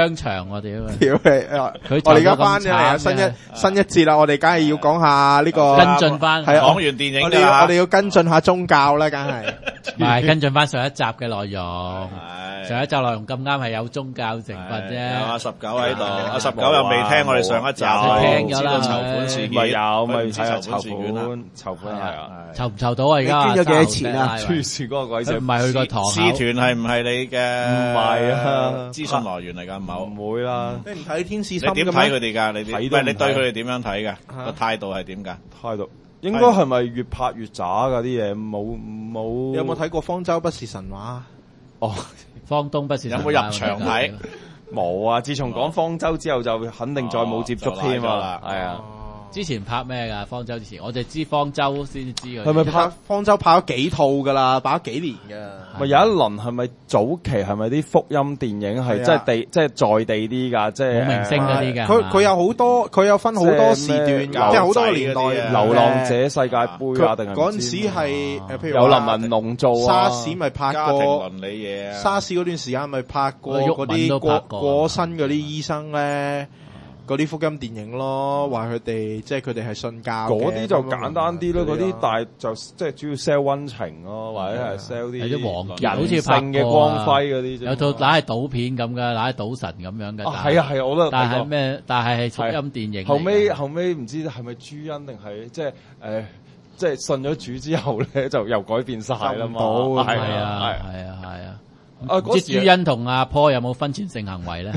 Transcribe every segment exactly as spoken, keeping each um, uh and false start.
姜長我屌， 屌你！我哋而家翻咗嚟新一新一節啦，我哋梗係要講下呢個跟進翻， 係講完電影我哋要我哋要跟進下宗教啦，梗係唔係跟進翻上一集嘅內容。上一集內容咁啱係有宗教成分啫。 有阿十九喺度，阿十九又未聽我哋上一集， 聽咗啦。 籌款事件咪有咪睇下籌款籌款係啊， 籌唔籌到啊？而家捐咗幾多錢啊？ 黐線嗰個鬼死， 唔係去個堂口。 使團係唔係你嘅？ 唔係啊， 資訊來源嚟㗎，唔好唔會啦。 你唔睇天使心你點睇佢哋㗎？你睇唔係你對佢哋點樣睇㗎？個態度係點㗎？ 態度應該係咪越拍越渣㗎啲嘢？冇冇？ 有冇睇過《方舟不是神話》？ 哦。 方東不是有冇入場睇？ 冇啊！自從講方舟之後，就肯定再冇接觸添啊！係啊， 之前拍咩噶？方舟之前，我哋知方舟先知佢。 係咪拍方舟拍咗幾套噶啦？拍咗幾年噶？ 咪有一輪係咪早期係咪啲福音電影係即係地即係在地啲㗎？即係冇明星嗰啲㗎。 佢佢有好多，佢有分好多時段㗎，即係好多年代。 流浪者世界盃啊，定係嗰陣時係誒，譬如有林文龍做啊， 沙士咪拍過家庭倫理嘢啊， 沙士嗰段時間咪拍過嗰啲過過身嗰啲醫生咧。嗰啲福音電影咯，話佢哋即係佢哋係信教嘅， 嗰啲就簡單啲咯。嗰啲但係就即係主要 sell 溫情咯，或者係 sell 啲啲黃人性嘅光輝嗰啲。 有套嗱係賭片咁嘅，嗱係賭神咁樣嘅。 係啊係啊，我都。 但係咩？但係係福音電影。 後尾後尾唔知係咪朱恩定係即係誒，即係信咗主之後咧，就又改變晒啦嘛。 係啊係啊係啊！啊！即係朱茵同阿坡有冇婚前性行為咧？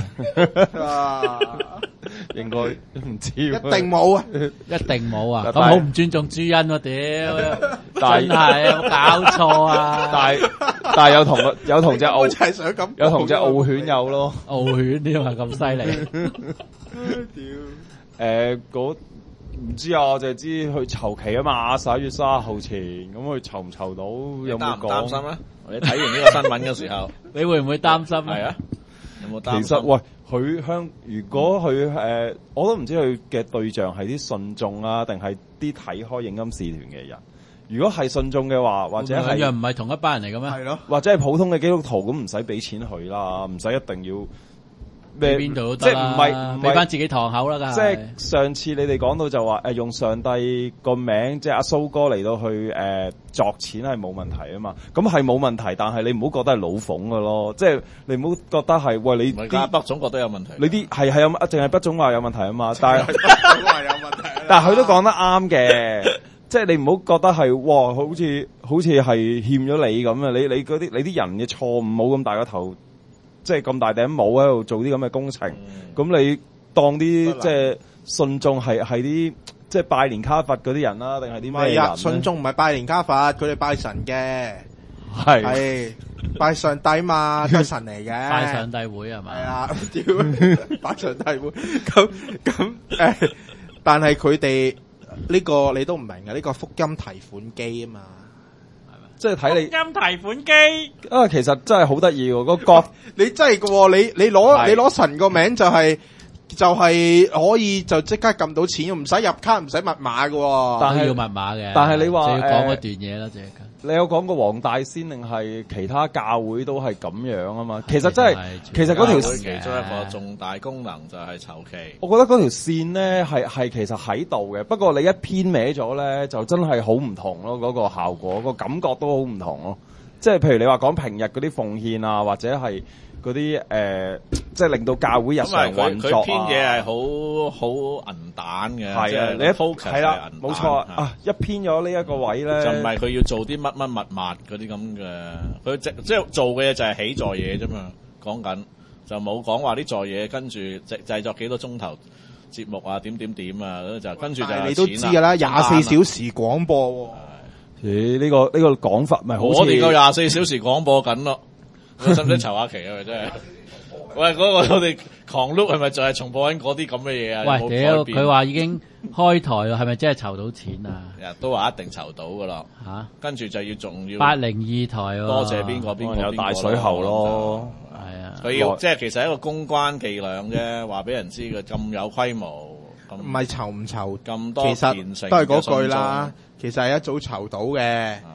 應該唔知， 一定冇啊！ 一定冇啊！咁好唔尊重朱茵喎，屌！ 但真係有冇搞錯啊！ 但係但係有同有同隻澳就係想咁， 有同隻澳犬有咯， 澳犬添啊，咁犀利！ 屌！誒嗰唔知啊，我就係知去籌期啊嘛，十一月卅號前，咁佢籌唔籌到有冇講？ 擔心啊？你睇完呢個新聞嘅時候， 你會唔會擔心？ 係啊，有冇擔心？ 其實喂，佢香如果佢誒、呃，我都唔知佢嘅對象係啲信眾啊，定係啲睇開影音視團嘅人。如果係信眾嘅話，或者係兩樣唔係同一班人嚟嘅咩？ 係咯， 或者係普通嘅基督徒，咁唔使俾錢佢啦，唔使一定要。 咩邊度都得啦， 即係唔係俾翻自己堂口啦，㗎。 即係上次你哋講到就話誒用上帝個名，即係阿蘇哥嚟到去誒、呃、作錢係冇問題啊嘛。咁係冇問題，但係你唔好覺得係老馮㗎咯。即係你唔好覺得係喂你啲北總覺得有問題。 你啲係係有淨係北總話有問題啊嘛。但係北總話有問題， 但係佢都講得啱嘅。即係你唔好覺得係哇，好似好似係欠咗你咁啊！你你嗰啲你啲人嘅錯誤冇咁大個頭。即係咁大頂帽喺度做啲咁嘅工程，咁、嗯、你當啲即係信眾係係啲即係拜年卡佛嗰啲人啦，定係啲咩人呢？ 信眾唔係拜年卡佛，佢哋拜神嘅， 係係拜上帝嘛，都係神嚟嘅。 拜上帝會係咪？ 係啊，屌拜上帝會，咁咁誒，但係佢哋呢個你都唔明嘅，呢、呢個福音提款機啊嘛。 即係睇你福音提款機啊，其實真係好得意喎！個角你真係嘅，你你攞你攞神個名就係、是、就係、是、可以就即刻撳到錢，唔使入卡，唔使密碼嘅。 但係要密碼嘅。 但係你話就要講嗰段嘢啦，即係。 你有講過黃大仙定係其他教會都係咁樣啊嘛？其實真係，其實嗰條其中一個重大功能就係籌期。 我覺得嗰條線咧係係其實喺度嘅，不過你一偏歪咗咧，就真係好唔同咯。嗰、嗰個效果、嗰個感覺都好唔同咯。即係譬如你話講平日嗰啲奉獻啊，或者係嗰啲誒，即係令到教會日常運作啊。 佢篇嘢係好好銀彈嘅， 係啊，你一 focus 係啦，冇錯啊！一偏咗呢一個位咧， 就唔係佢要做啲乜乜物物嗰啲咁嘅，佢即即係做嘅嘢就係起座嘢啫嘛。講緊就冇講話啲座嘢跟住製製作幾多鐘頭節目啊，點點點啊，就跟住就你都知㗎啦，廿四小時廣播。 咦？呢個呢個講法咪好似我哋個廿四小時廣播緊咯，使唔使籌下期啊？咪真係。喂，嗰、那個我哋狂碌係咪就係重播緊嗰啲咁嘅嘢啊？ 喂，屌！佢話已經開台啦，係咪真係籌到錢啊？ 都話一定籌到噶啦。吓、啊，跟住就要仲要八零二台喎。 多謝邊個邊個有大水喉咯。 係啊， 佢要即係其實係一個公關伎倆啫，話俾人知佢咁有規模。 唔係籌唔籌咁多， 其實都係嗰句啦。其實係一早籌到嘅。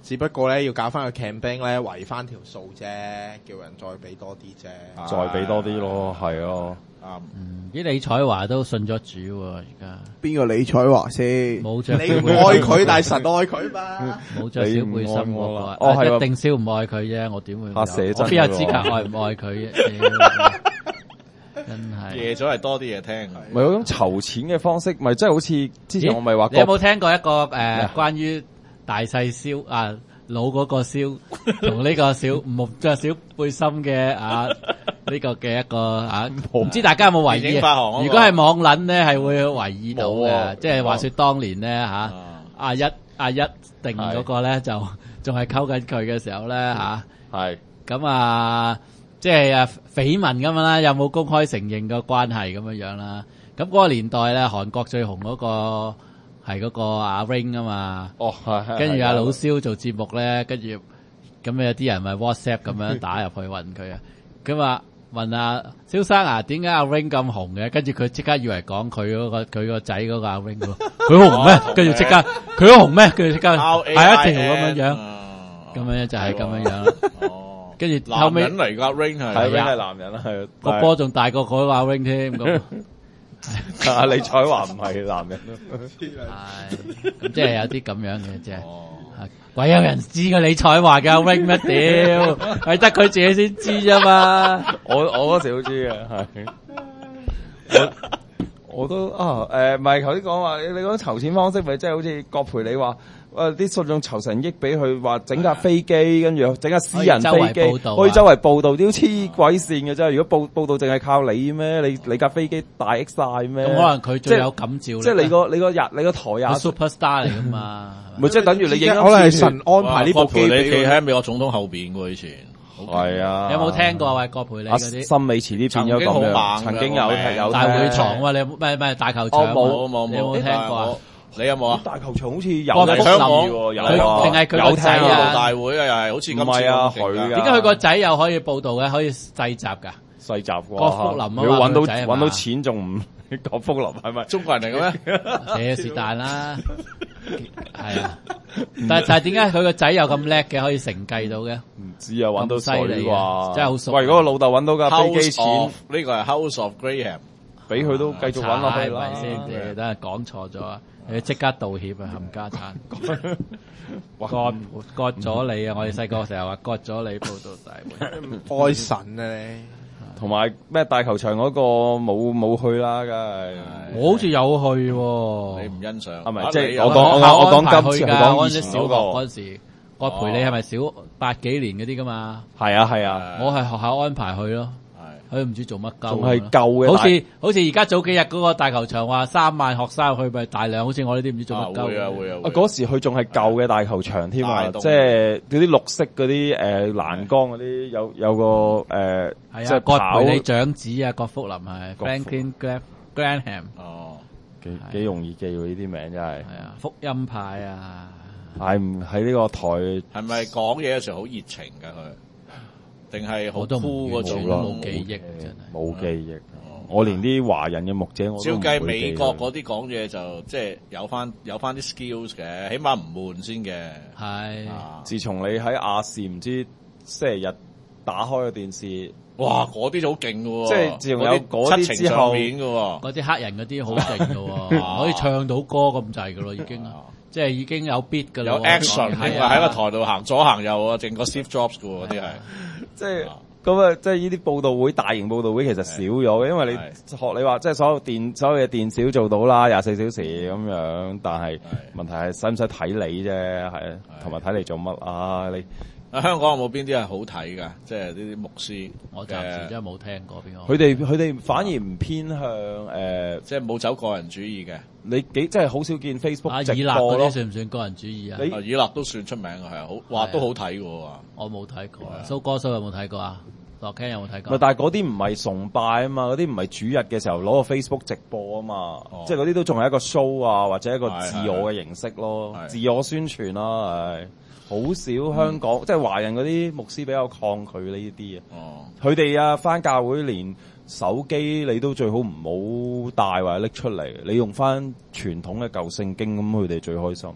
只不過咧要搞翻個 campaign 咧，圍翻條數啫，叫人再俾多啲啫， 再俾多啲咯，係咯。 啱。 嗯，啲李彩華都信咗主喎，而家邊個李彩華先？ 冇着你唔愛佢，但係神愛佢嘛。 冇着小背心嗰個， 哦係喎一定少唔愛佢啫，我點會有？ 嚇寫真我邊有資格愛唔愛佢啫？屌真係。 夜咗係多啲嘢聽。 咪嗰種籌錢嘅方式，咪即係好似之前我咪話你有冇聽過一個誒關於大細燒啊老嗰個燒同呢個小唔着小背心嘅啊呢個嘅一個啊，唔知大家有冇懷疑？如果係網撚咧，係會懷疑到嘅，即係話說當年咧嚇阿一阿一定嗰個咧就仲係溝緊佢嘅時候咧嚇， 係咁啊即係啊緋聞咁樣啦，有冇公開承認個關係咁樣樣啦？咁嗰個年代咧，韓國最紅嗰個係嗰個阿 Ring 啊嘛， 哦係， 跟住阿老蕭做節目咧，跟住咁有啲人咪 WhatsApp 咁樣打入去問佢啊，咁啊問阿蕭生啊，點解阿 Ring 咁紅嘅？跟住佢即刻以為講佢嗰個佢個仔嗰個阿 Ring 喎，佢紅咩？跟住即刻佢都紅咩？跟住即刻係一條咁樣樣，咁樣就係咁樣樣啦。跟住後尾男人嚟㗎 Ring 係係係男人啦，係個波仲大過嗰個阿 Ring 添咁。 阿李彩華唔係男人咯， 係咁即係有啲咁樣嘅啫。鬼有人知個李彩華嘅阿 Ring 咩屌？係得佢自己先知啫嘛。 我我嗰時都知嘅，係我我都啊誒，唔係頭先講話你你講籌錢方式，咪即係好似郭培你話。誒啲信眾籌成億俾佢話整架飛機，跟住整架私人飛機，可以周圍報道，啲黐鬼線嘅啫。如果報報道淨係靠你咩？你你架飛機大 X 晒咩？ 咁可能佢最有感召。即係你個你個日你個台也 superstar 嚟噶嘛？ 咪即係等於你影可能係神安排呢部機俾你企喺美國總統後邊喎，以前係啊。 有冇聽過喂郭培理嗰啲？ 森美遲啲變咗咁樣，曾經有有大會堂喎，你有咩咩大球場？ 冇冇冇， 有冇聽過啊？ 你有冇啊？ 大球場好似有喺香港有定係佢個仔啊？ 大會啊，又係好似咁。 唔係啊，佢點解佢個仔又可以報道嘅？可以細集㗎？ 細集喎。 郭福林啊嘛， 佢揾到揾到錢仲唔郭福林係咪？ 中國人嚟嘅咩？是但啦，係啊。但係但係點解佢個仔又咁叻嘅，可以承繼到嘅？ 唔知啊，揾到犀利喎，真係好熟。 喂，如果個老豆揾到架飛機錢， 呢個係 House of Graham， 俾佢都繼續揾落去啦。 係咪先？等下講錯咗啊！你即刻道歉啊！冚家鏟，割割咗你啊！我哋細個成日話割咗你報道大會， 愛神啊你！ 同埋咩大球場嗰個冇冇去啦，梗係我好似有去喎。 你唔欣賞係咪？即係我講我我講今次，我講以前小學嗰陣時，郭培理係咪小八幾年嗰啲噶嘛？ 係啊係啊， 我係學校安排去咯。佢唔知做乜鳩， 仲係舊嘅， 好似好似而家早幾日嗰個大球場話三萬學生去咪大量，好似我呢啲唔知做乜鳩。 會啊會啊！ 啊嗰時佢仲係舊嘅大球場添啊，即係嗰啲綠色嗰啲誒欄杆嗰啲有有個誒，即係郭培理長子啊，郭福林係 Franklin Graham。哦， 幾幾容易記喎呢啲名真係。係啊，福音派啊， 係唔喺呢個台？ 係咪講嘢嘅時候好熱情㗎佢？定係好酷嗰種冇記憶，真係冇記憶。我連啲華人嘅牧者我都唔會記。 照計美國嗰啲講嘢就即係有翻有翻啲 skills 嘅，起碼唔悶先嘅。 係。 自從你喺亞視唔知星期日打開個電視， 哇！嗰啲就好勁㗎喎。 即係自從有嗰啲之後， 嗰啲黑人嗰啲好勁㗎喎，可以唱到歌咁滯㗎咯，已經。即係已經有 beat 㗎啦。 有 action 係喺個台度行左行右啊，淨個 Steve Jobs 㗎喎，嗰啲係。 即係咁啊！即係呢啲報道會、大型報道會其實少咗嘅，因為你學你話，即係所有電所有嘅電視都做到啦，廿四小時咁樣。但係問題係使唔使睇你啫？係同埋睇你做乜啊？你啊香港有冇邊啲係好睇㗎？即係呢啲牧師， 我暫時真係冇聽過邊個。 佢哋佢哋反而唔偏向誒， 即係冇走個人主義嘅。 你幾即係好少見 Facebook 直播咯？以立嗰啲算唔算個人主義啊？ 你以立都算出名嘅，係啊，好話都好睇嘅喎。 我冇睇過。蘇哥蘇有冇睇過啊？羅 Ken 有冇睇過？ 但係嗰啲唔係崇拜啊嘛，嗰啲唔係主日嘅時候攞個 Facebook 直播啊嘛，哦、即係嗰啲都仲係一個 show 啊，或者一個自我嘅形式咯，自我宣傳啦，係好少香港、嗯、即係華人嗰啲牧師比較抗拒呢啲啊。佢哋、哦、啊返教會連手機你都最好唔好帶或者拎出嚟，你用翻傳統嘅舊聖經咁，佢哋最開心。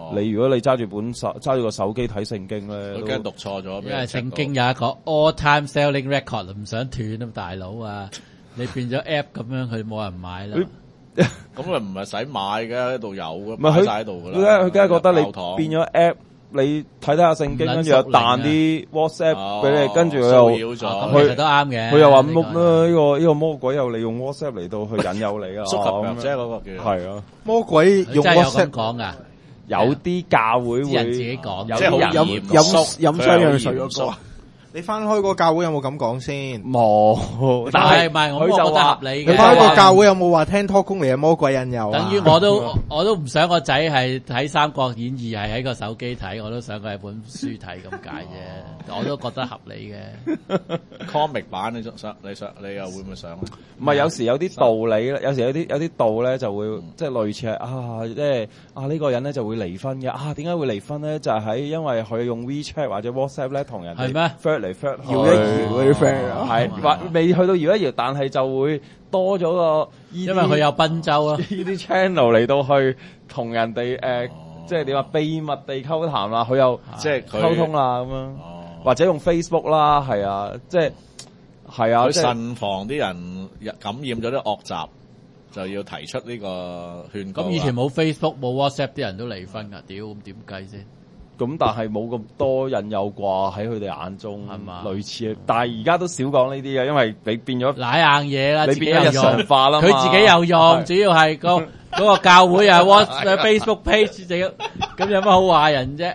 你如果你揸住本手揸住個手機睇聖經咧， 佢驚讀錯咗， 因為聖經有一個 all time selling record，唔想斷啊，大佬啊！你變咗 app 咁樣，佢冇人買啦。 咁佢唔係使買嘅，喺度有嘅， 唔係佢擺晒喺度噶啦。 佢梗係覺得你變咗 app，你睇睇下聖經，跟住又彈啲 WhatsApp 俾你，跟住佢又咗， 咁其實都啱嘅。 佢又話乜啦？呢個呢個魔鬼又利用 WhatsApp 嚟到去引誘你啊！ 縮合即係嗰個叫係啊， 魔鬼用 WhatsApp 講噶， 有啲教會會人自己講， 即係好飲飲飲雙氧水嗰個。你翻開個教會有冇咁講先？ 冇， 但係唔係我覺得合理嘅。 你翻開個教會有冇話聽拖工嚟嘅魔鬼引誘？ 等於我都我都唔想個仔係睇《三國演義》係喺個手機睇，我都想佢喺本書睇咁解啫。我都覺得合理嘅。 comic 版你想你想你又會唔會想咧？ 唔係有時有啲道理咧，有時有啲有啲道咧就會即係類似係啊，即係啊呢個人咧就會離婚嘅啊，點解會離婚咧？就係喺因為佢用 WeChat 或者 WhatsApp 咧同人哋係咩？ 嚟 friend 搖一搖嗰啲 friend 啊， 係或未去到搖一搖，但係就會多咗個， 因為佢有賓州啊， 呢啲 channel 嚟到去同人哋誒，即係點話秘密地溝談啦，佢又即係溝通啦咁樣，或者用 Facebook 啦，係啊，即係係啊， 佢慎防啲人感染咗啲惡習，就要提出呢個勸告。 咁以前冇 Facebook 冇 WhatsApp 啲人都離婚㗎，屌咁點計先？ 咁但係冇咁多引誘啩喺佢哋眼中係嘛？類似，但係而家都少講呢啲嘅，因為你變咗奶硬嘢啦， 你變咗日常化啦， 佢自己有用，主要係個嗰個教會啊 WhatsApp Facebook page 咁有乜好話人啫？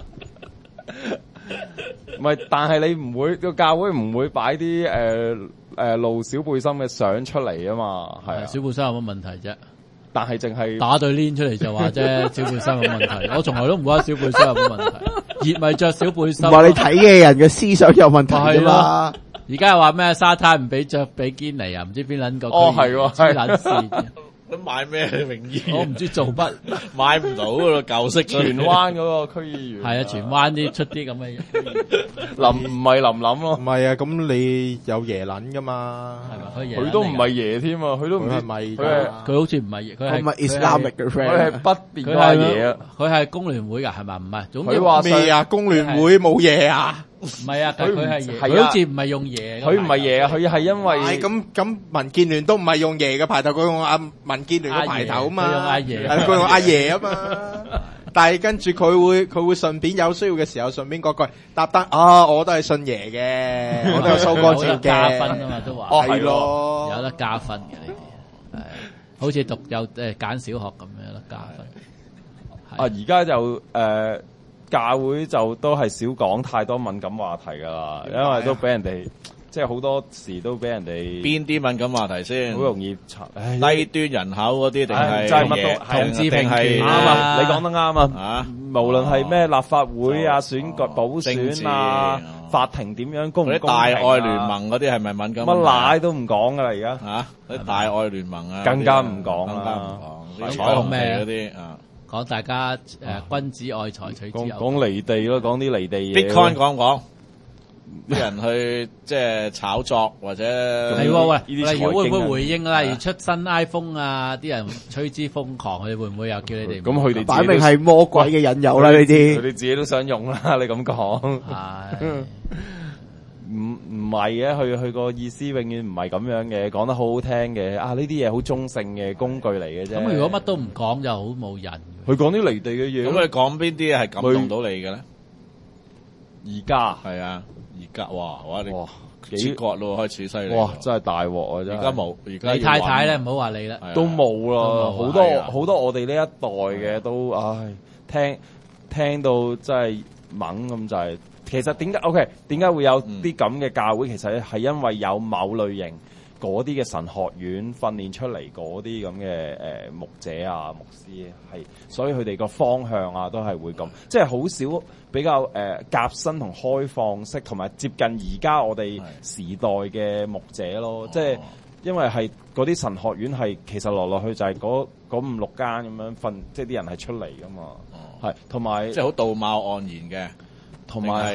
唔係，但係你唔會個教會唔會擺啲誒誒露小背心嘅相出嚟啊嘛？係啊， 小背心有乜問題啫？ 但係淨係打對鏈出嚟就話啫，小背心有問題。我從來都唔覺得小背心有乜問題，熱咪着小背心。 話你睇嘅人嘅思想有問題啫嘛。 而家又話咩沙灘唔俾着比堅尼啊？唔知邊撚個哦係喎， 黐撚線。 咁買咩泳衣？ 我唔知做乜， 買唔到咯，舊式荃灣嗰個區議員。 係啊，荃灣啲出啲咁嘅嘢。 林唔係林林咯， 唔係啊，咁你有椰撚噶嘛？ 係咪？ 佢都唔係爺添啊，佢都唔係咪？ 佢佢好似唔係爺，佢係唔係 Islamic 嘅 friend， 佢係北邊嗰個爺啊。 佢係工聯會㗎，係咪？唔係，總之佢話咩啊？工聯會冇嘢啊？ 唔係啊，佢佢係爺， 係佢好似唔係用爺。 佢唔係爺啊，佢係因為係咁咁，民建聯都唔係用爺嘅牌頭，佢用阿民建聯嘅牌頭啊嘛。 佢用阿爺， 係佢用阿爺啊嘛。但係跟住佢會佢會順便有需要嘅時候，順便嗰句搭單啊，我都係信爺嘅，我都有收乾淨嘅。 加分啊嘛，都話哦係咯， 有得加分嘅呢啲，係好似讀有誒揀小學咁樣有得加分。 啊，而家就誒教會就都係少講太多敏感話題噶啦，因為都俾人哋即係好多時都俾人哋邊啲敏感話題先？ 好容易查低端人口嗰啲定係真係乜都同志平權啱啊！你講得啱啊！ 啊， 無論係咩立法會啊、選舉補選啊、法庭點樣公唔公平啊， 大愛聯盟嗰啲係咪敏感？ 乜奶都唔講噶啦，而家嚇啲大愛聯盟啊， 更加唔講啦， 更加唔講。彩虹地嗰啲啊， 講大家誒君子愛財，取之有道。 講離地咯，講啲離地嘢。 Bitcoin 講唔講？啲人去即係炒作或者係喎喂， 呢啲例如會唔會回應啊？例如出新 iPhone 啊，啲人趨之瘋狂，佢哋會唔會又叫你哋？ 咁佢哋擺明係魔鬼嘅引誘啦，呢佢啲。 哋自己都想用啦，你咁講。 係唔唔係嘅，佢佢個意思永遠唔係咁樣嘅，講得好好聽嘅。啊，呢啲嘢好中性嘅工具嚟嘅啫。 咁如果乜都唔講就好冇癮。 佢講啲離地嘅嘢。 咁你講邊啲係感動到你嘅咧？ 而家係啊，而家哇哇你哇切割咯，開始犀利。 哇，真係大鑊啊！真係。 而家冇，而家你太太咧，唔好話你啦， 都冇啦，好多係啊好多我哋呢一代嘅都，唉，聽聽到真係猛咁就係。其實點解 OK？點解會有啲咁嘅教會？其實係因為有某類型嗰啲嘅神學院訓練出嚟嗰啲咁嘅誒牧者啊、牧師係，所以佢哋個方向啊都係會咁，即係好少比較誒、呃、夾新同開放式，同埋接近而家我哋時代嘅牧者咯。即係因為係嗰啲神學院係其實落落去就係嗰嗰五六間咁樣訓，即係啲人係出嚟噶嘛，係同埋即係好道貌岸然嘅。 同埋係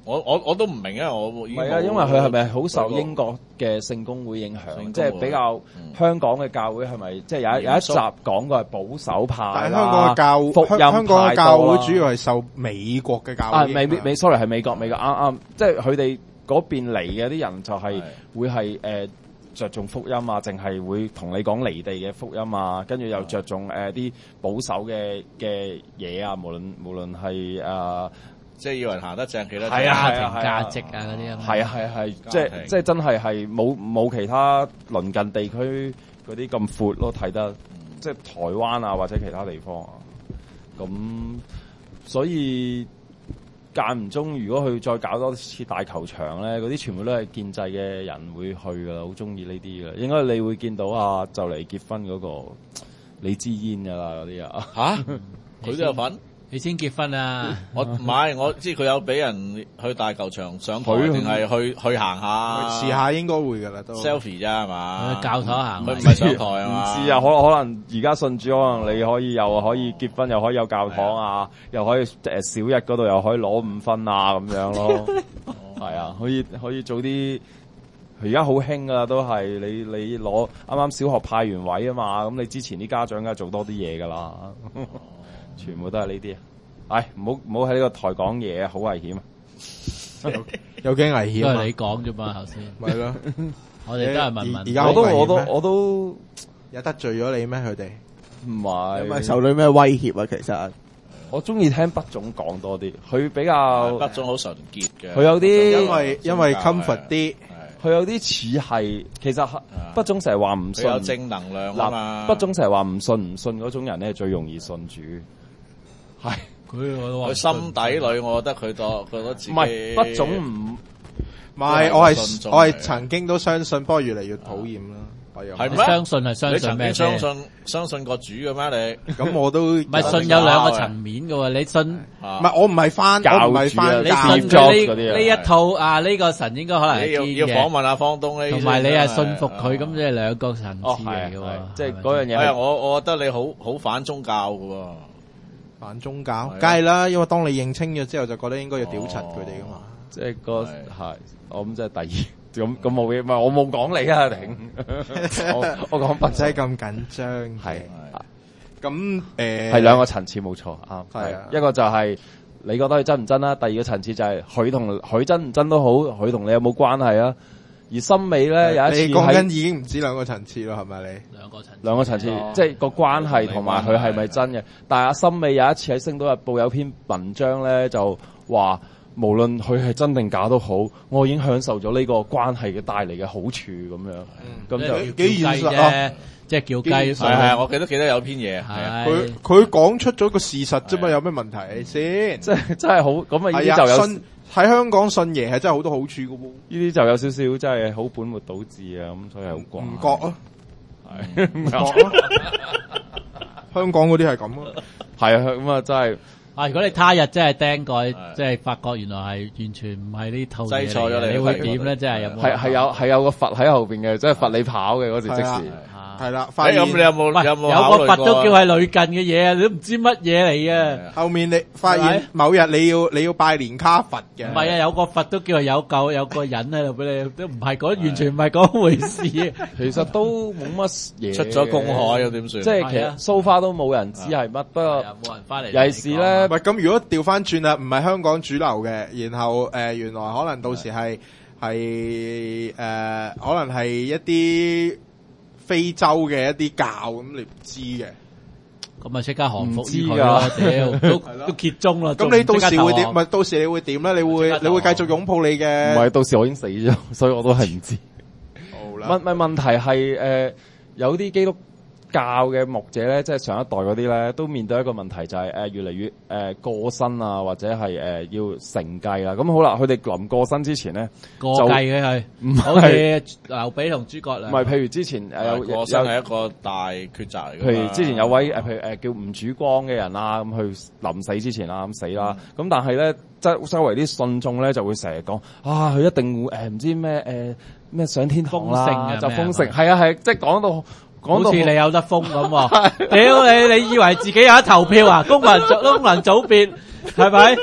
我我我都唔明啊！我唔唔係啊，因為佢係咪好受英國嘅聖公會影響？即係比較香港嘅教會係咪即係有一有一集講過係保守派啦？ 但係香港嘅教福音香港嘅教會派多啦主要係受美國嘅教啊， 會影響。 美美 sorry 係美國美國啱啱，即係佢哋嗰邊嚟嘅啲人就係會係誒着重福音啊，淨係會同你講離地嘅福音啊，跟住又着重誒啲保守嘅嘅嘢啊，無論無論係誒。 即係要人行得正企得正， 係啊家庭價值啊嗰啲啊， 係啊係啊係，即係家庭即係真係係冇冇其他鄰近地區嗰啲咁闊咯，睇得即係台灣啊或者其他地方啊，咁所以間唔中如果佢再搞多次大球場咧，嗰啲全部都係建制嘅人會去噶啦，好中意呢啲噶，應該你會見到啊就嚟結婚嗰個李智嫣噶啦嗰啲啊嚇佢都有份。 你先結婚啊？ 我唔係，我知佢有俾人去大球場上台， 佢定係去去行下試下應該會噶啦都。 selfie 啫係嘛？ 去教堂行佢唔係上台係唔嘛？ 知啊，可可能而家信主，可能你可以又可以結婚，又可以有教堂啊，又可以誒小一嗰度又可以攞五分啊咁樣咯。係啊，可以可以做啲。而家好興噶啦，都係你你攞啱啱小學派完位啊嘛，咁你之前啲家長梗係做多啲嘢噶啦，全部都係呢啲。唉，唔好唔好喺呢個台講嘢，好危險啊！ 有幾危險啊！ 都係你講啫嘛，頭先。 咪咯， 我哋都係問問。 而家我都好危險咩我都我都有得罪咗你咩？佢哋唔係， 有咪受到咩威脅啊？其實我中意聽畢總講多啲，佢比較北中好純潔嘅， 佢有啲因為因為 comfort 啲， 佢有啲似係，其實畢總成日話唔信， 佢有正能量啊嘛。 畢總成日話唔信唔信嗰種人咧，最容易信主。係佢我都話佢心底裏，我覺得佢多佢覺得自己唔係畢總唔唔係我係信眾我係嚟曾經都相信，不過越嚟越討厭啦。我又係咩你相信係相你信咩曾經相啫？ 信相信過主嘅咩？你咁我都唔係信有兩個層面嘅喎，你信唔唔係我唔係翻， 教我唔係主啊翻你教信 Steve 佢 Jobs 嗰啲啊呢呢一套啊，呢個神應該可能係你要要堅嘅， 訪問下方東呢？ 同埋你係信服佢， 係咁即係兩個層次哦嚟嘅喎係係，即係係咪嗰樣嘢係啊， 係我我覺得你好好反宗教嘅喎。 反宗教係啊， 梗係啦，因為當你認清咗之後，就覺得應該要屌柒佢哋噶嘛。 即係個係係我諗即係第二咁咁冇嘢，唔係我冇講你啊，頂我我講畢唔使總咁緊張嘅係咁誒， 係兩個層次冇錯啱， 係啊一個就係你覺得佢真唔真啦，第二個層次就係佢同佢真唔真都好，佢同你有冇關係啊？而森美咧有一次你講緊喺已經唔止兩個層次咯，係咪你？ 兩個層次兩個層次， 哦即係個關係同埋佢係咪真嘅？但係阿森美有一次喺《星島日報》有篇文章咧，就話無論佢係真定假都好，我已經享受咗呢個關係嘅帶嚟嘅好處咁樣，咁就即係幾現實啊叫雞啫，即係叫雞。 幾現實係係，我記得記得有篇嘢係啊。 佢係佢講出咗個事實啫嘛，有咩問題先？ 即係真係好咁啊！呢係啲就有啊，信喺香港信爺係真係好多好處噶喎， 呢啲就有少少真係好本末倒置啊！咁所以好怪。 唔覺啊， 係唔覺啊，香港嗰啲係咁啊。 係啊，咁啊真係啊！如果你他日真係釘蓋， 係即係發覺原來係完全唔係呢套嘢嚟制錯咗你嘅，你會點咧？即係有冇？ 係係有係有個罰喺後邊嘅，即係罰你跑嘅嗰時即係啊時。 啊係啦，發現誒咁你有冇喂， 有冇有考慮過個佛都叫係類近嘅嘢啊！你都唔知乜嘢嚟嘅。 後面你發係咪現某日你要你要拜年卡佛嘅， 唔係啊，有個佛都叫係有嚿有個人喺度俾你，都唔係嗰完全唔係嗰回事。 其實都冇乜嘢出咗公海又點算？ 即係其係啊實 so far 都冇人知係乜，不過係啊冇人翻嚟。 尤其是咧唔係咁，如果調翻轉啦，唔係香港主流嘅，然後誒、呃、原來可能到時係係誒可能係一啲非洲嘅一啲教咁，你唔知嘅。 咁咪即刻降服唔知於佢㗎咯，屌都咯都揭盅啦。 咁你到時會點？ 仲唔即刻投降咪到時你會點咧？你會即刻投降你會繼續擁抱你唔嘅？ 係到時我已經死咗，所以我都係唔知。 好啦， 問問問題係誒、呃、有啲基督教嘅牧者咧，即係上一代嗰啲咧，都面對一個問題就係、是、誒、呃、越嚟越誒、呃、過身啊，或者係誒、呃、要承繼啦。咁好啦，佢哋臨過身之前咧， 過繼嘅係， 唔好似劉備同諸葛亮。 唔係譬如之前誒有有過身係一個大抉擇嚟嘅。 譬如之前有位誒，譬如誒叫吳主光嘅人啦，咁佢臨死之前啦，咁死啦。咁但係咧，周周圍啲信眾咧就會成日講啊，佢一定會誒唔知咩誒咩上天堂豐盛啦，就啊咩啊豐盛。係啊係，即係講到講到好似你有得封咁喎，屌你！你以為自己有得投票啊？公民組公民組別係咪？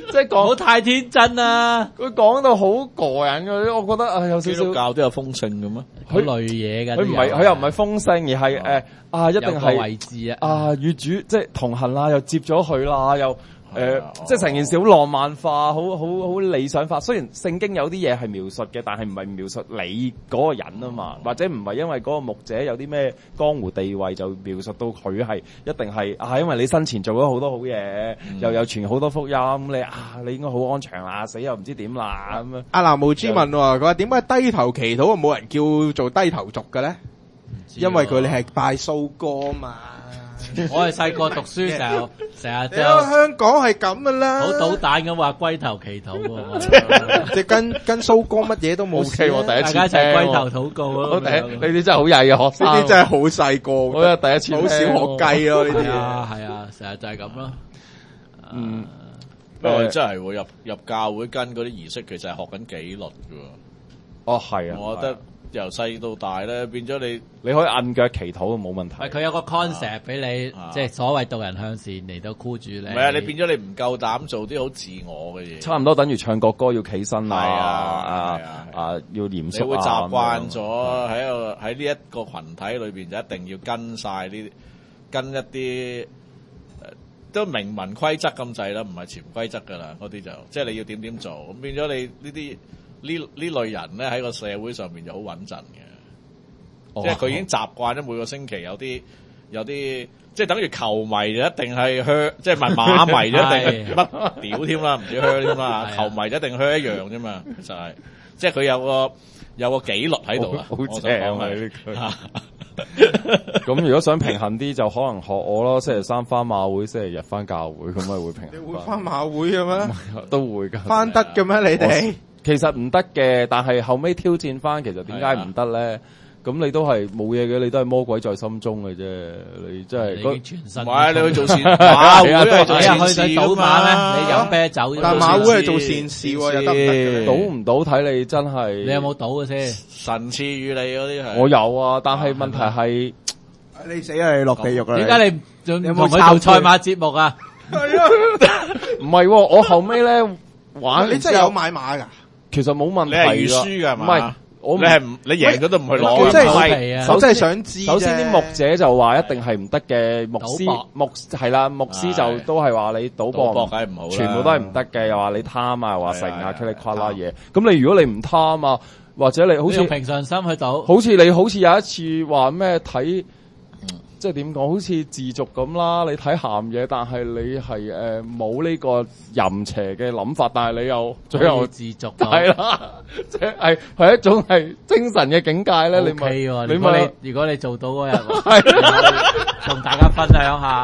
即係唔好講太天真啦， 佢講到好過癮嘅，我覺得啊有少少基督教都有豐盛嘅咩？ 好類嘢㗎。 佢唔係佢又唔係豐盛，而係誒啊一定有個係位置啊。 啊與主即係同行啦，又接咗佢啦，又。誒、呃， 哦即係成件事好浪漫化，好好好理想化。雖然聖經有啲嘢係描述嘅，但係唔係描述你嗰個人啊嘛，或者唔係因為嗰個牧者有啲咩江湖地位就描述到佢係一定係啊，因為你生前做咗好多好嘢， 嗯、 又有傳好多福音，你啊你應該好安詳啦，死又唔知點啦咁樣。 阿南無之問喎，佢話點解低頭祈禱冇人叫做低頭族嘅咧？因為佢哋係拜蘇哥嘛。 我係細個讀書時候，成日你喺香港係咁噶啦， 好搗蛋咁話龜頭祈禱喎， 即係跟跟蘇哥乜嘢都冇事啊。 第一次大家一齊龜頭禱告咯。 我第一呢啲真係好曳嘅學生， 呢啲真係好細個， 我係第一次好小學雞咯呢啲係嘢。 啊係啊，成日就係咁咯。 嗯， 不過真係會入入教會跟嗰啲儀式，其實係學緊紀律嘅。 哦係啊， 我覺得由細到大咧，變咗你你可以按腳祈禱冇問題。 係佢有個 concept 俾你， 啊即係所謂導人向善嚟到箍住你。 唔係啊，你變咗你唔夠膽做啲好自我嘅嘢。 差唔多等於唱國歌要企身啊， 係啊啊係啊啊要嚴你肅會習慣咁樣咗喺個喺呢一個群體裏邊就一定要跟晒呢啲跟一啲、呃、都明文規則咁滯啦，唔係潛規則噶啦，嗰啲就即係你要點點做，咁變咗你呢啲呢呢類人咧喺個社會上面就好穩陣嘅， 哦即係佢已經習慣咗每個星期有啲有啲。即係等於球迷就一定係靴，即係唔係馬迷就一定係乜屌添啦，唔知靴添啦。球迷就一定靴一樣啫嘛，其實係，即係佢有個有個紀律喺度啊， 好我想正講係啊呢句。咁如果想平衡啲，就可能學我咯，星期三翻馬會，星期日翻教會，咁咪會平你衡會翻馬會嘅咩？ 都會㗎。 翻得嘅咩？你哋其實唔得嘅，但係後尾挑戰翻，其實點解唔得咧？咁你都係冇嘢嘅，你都係魔鬼在心中嘅啫。你真係你已經全身。 唔係你去做善馬會係做你善事去賭馬㗎嘛咩？你飲啤酒啫嘛， 但馬會係做善事喎，又得唔得嘅？ 賭唔賭睇你真係。 你有冇賭嘅先？ 神賜予你嗰啲係。 我有啊，但係問題係你死啊！你落地獄啦！ 點解你唔仲有冇同佢做賽馬節目啊？ 唔係喎？我後尾咧玩完之後， 你真係有買馬㗎？ 其實冇問題你係預輸㗎係唔係嘛？ 我唔你係唔你贏咗都唔去攞即係㗎嘛。 手皮啊！ 我真係想知啫。 首先啲牧者就話一定係唔得嘅，牧師賭博牧係啦，牧師就係都係話你賭賭博博梗係唔好啦， 全部都係唔得嘅，又話你貪啊，又話成啊， 係係噼里呱啦嘢。咁你如果你唔貪啊，或者你好似好用平常心去賭， 好似你好似有一次話咩睇，即係點講？好似自瀆咁啦，你睇鹹嘢，但係你係誒冇呢個淫邪嘅諗法，但係你又最後可以自足到。 係啦，即係係一種係精神嘅境界咧。你 O 咪 K 喎， 你如果咪你如果你做到嗰日，同大家分享下。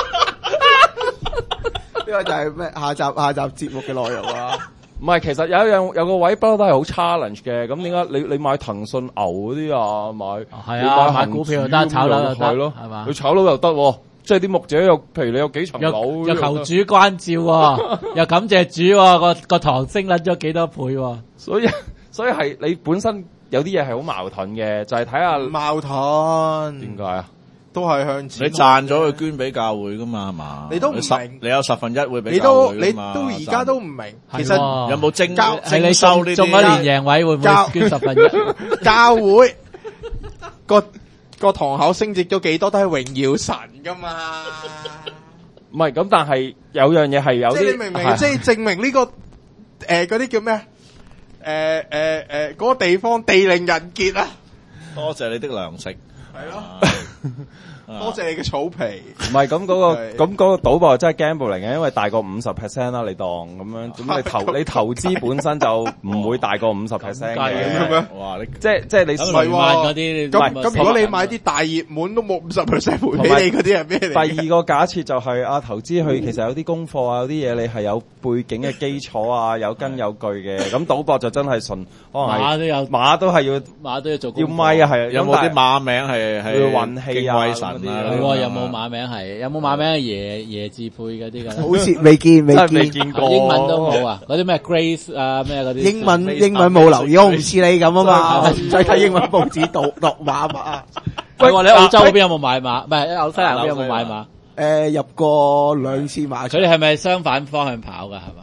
呢個就係咩下集下集節目嘅內容啊！ 唔係，其實有一樣有個位不嬲都係好 challenge 嘅。咁點解你你買騰訊牛嗰啲啊？買係你啊買恒股票又指得炒樓又得係咯， 係嘛佢炒樓又得喎，即係啲牧者有，譬如你有幾層又樓， 又求主關照喎，又感謝主喎，個個堂升甩咗幾多倍喎。 所以所以係你本身有啲嘢係好矛盾嘅，就係睇下矛盾點解啊？ 都係向前。 你賺咗佢捐俾教會噶嘛係嘛？ 你都唔十明你有十分一會俾你教都你會㗎嘛都而家都唔明，其實係喎有冇徵教係你徵收呢中中咗啲？ 年贏位會唔教會捐十分一？ 教會個個堂口升值咗幾多都係榮耀神噶嘛。 唔係咁，但係有樣嘢係有啲， 即係你明唔明？ 係即係證明呢個誒嗰啲叫咩啊？誒誒誒嗰個地方地靈人傑啊！ 多謝你的糧食， 係咯， 啊多謝你嘅草皮。 唔係咁嗰個係咁嗰個賭博真係 gamble 嚟嘅，因為大過五十 percent 啦，你當咁樣，咁你投你投資本身就唔會大過五十 percent 咁計嘅咁樣， 哇！你即係即係你唔係喎萬嗰啲咁你咁如果你買啲大熱門都冇五十 percent 賠俾你嗰啲係咩嚟？ 第二個假設就係啊，投資佢其實有啲功課啊，有啲嘢你係有背景嘅基礎啊，有根有據嘅。咁賭博就真係純可能係馬都有馬都係要馬都要做功課要咪啊，係啊有冇啲馬名係係要運氣啊敬畏神嗰啲啊？ 係喎，有冇馬名係？有冇馬名係爺爺字輩嗰啲㗎？ 好似未見未真係未見， 見過， 英文都冇啊！嗰啲咩 Grace 啊咩嗰啲英文英文冇留意，我唔似你咁啊嘛，唔使睇英文報紙讀讀馬馬。 喂，你喺澳洲嗰邊有冇買馬？唔係喺紐西蘭嗰邊有冇買馬？ 誒入過兩次馬場佢，哋係咪相反方向跑㗎？係嘛？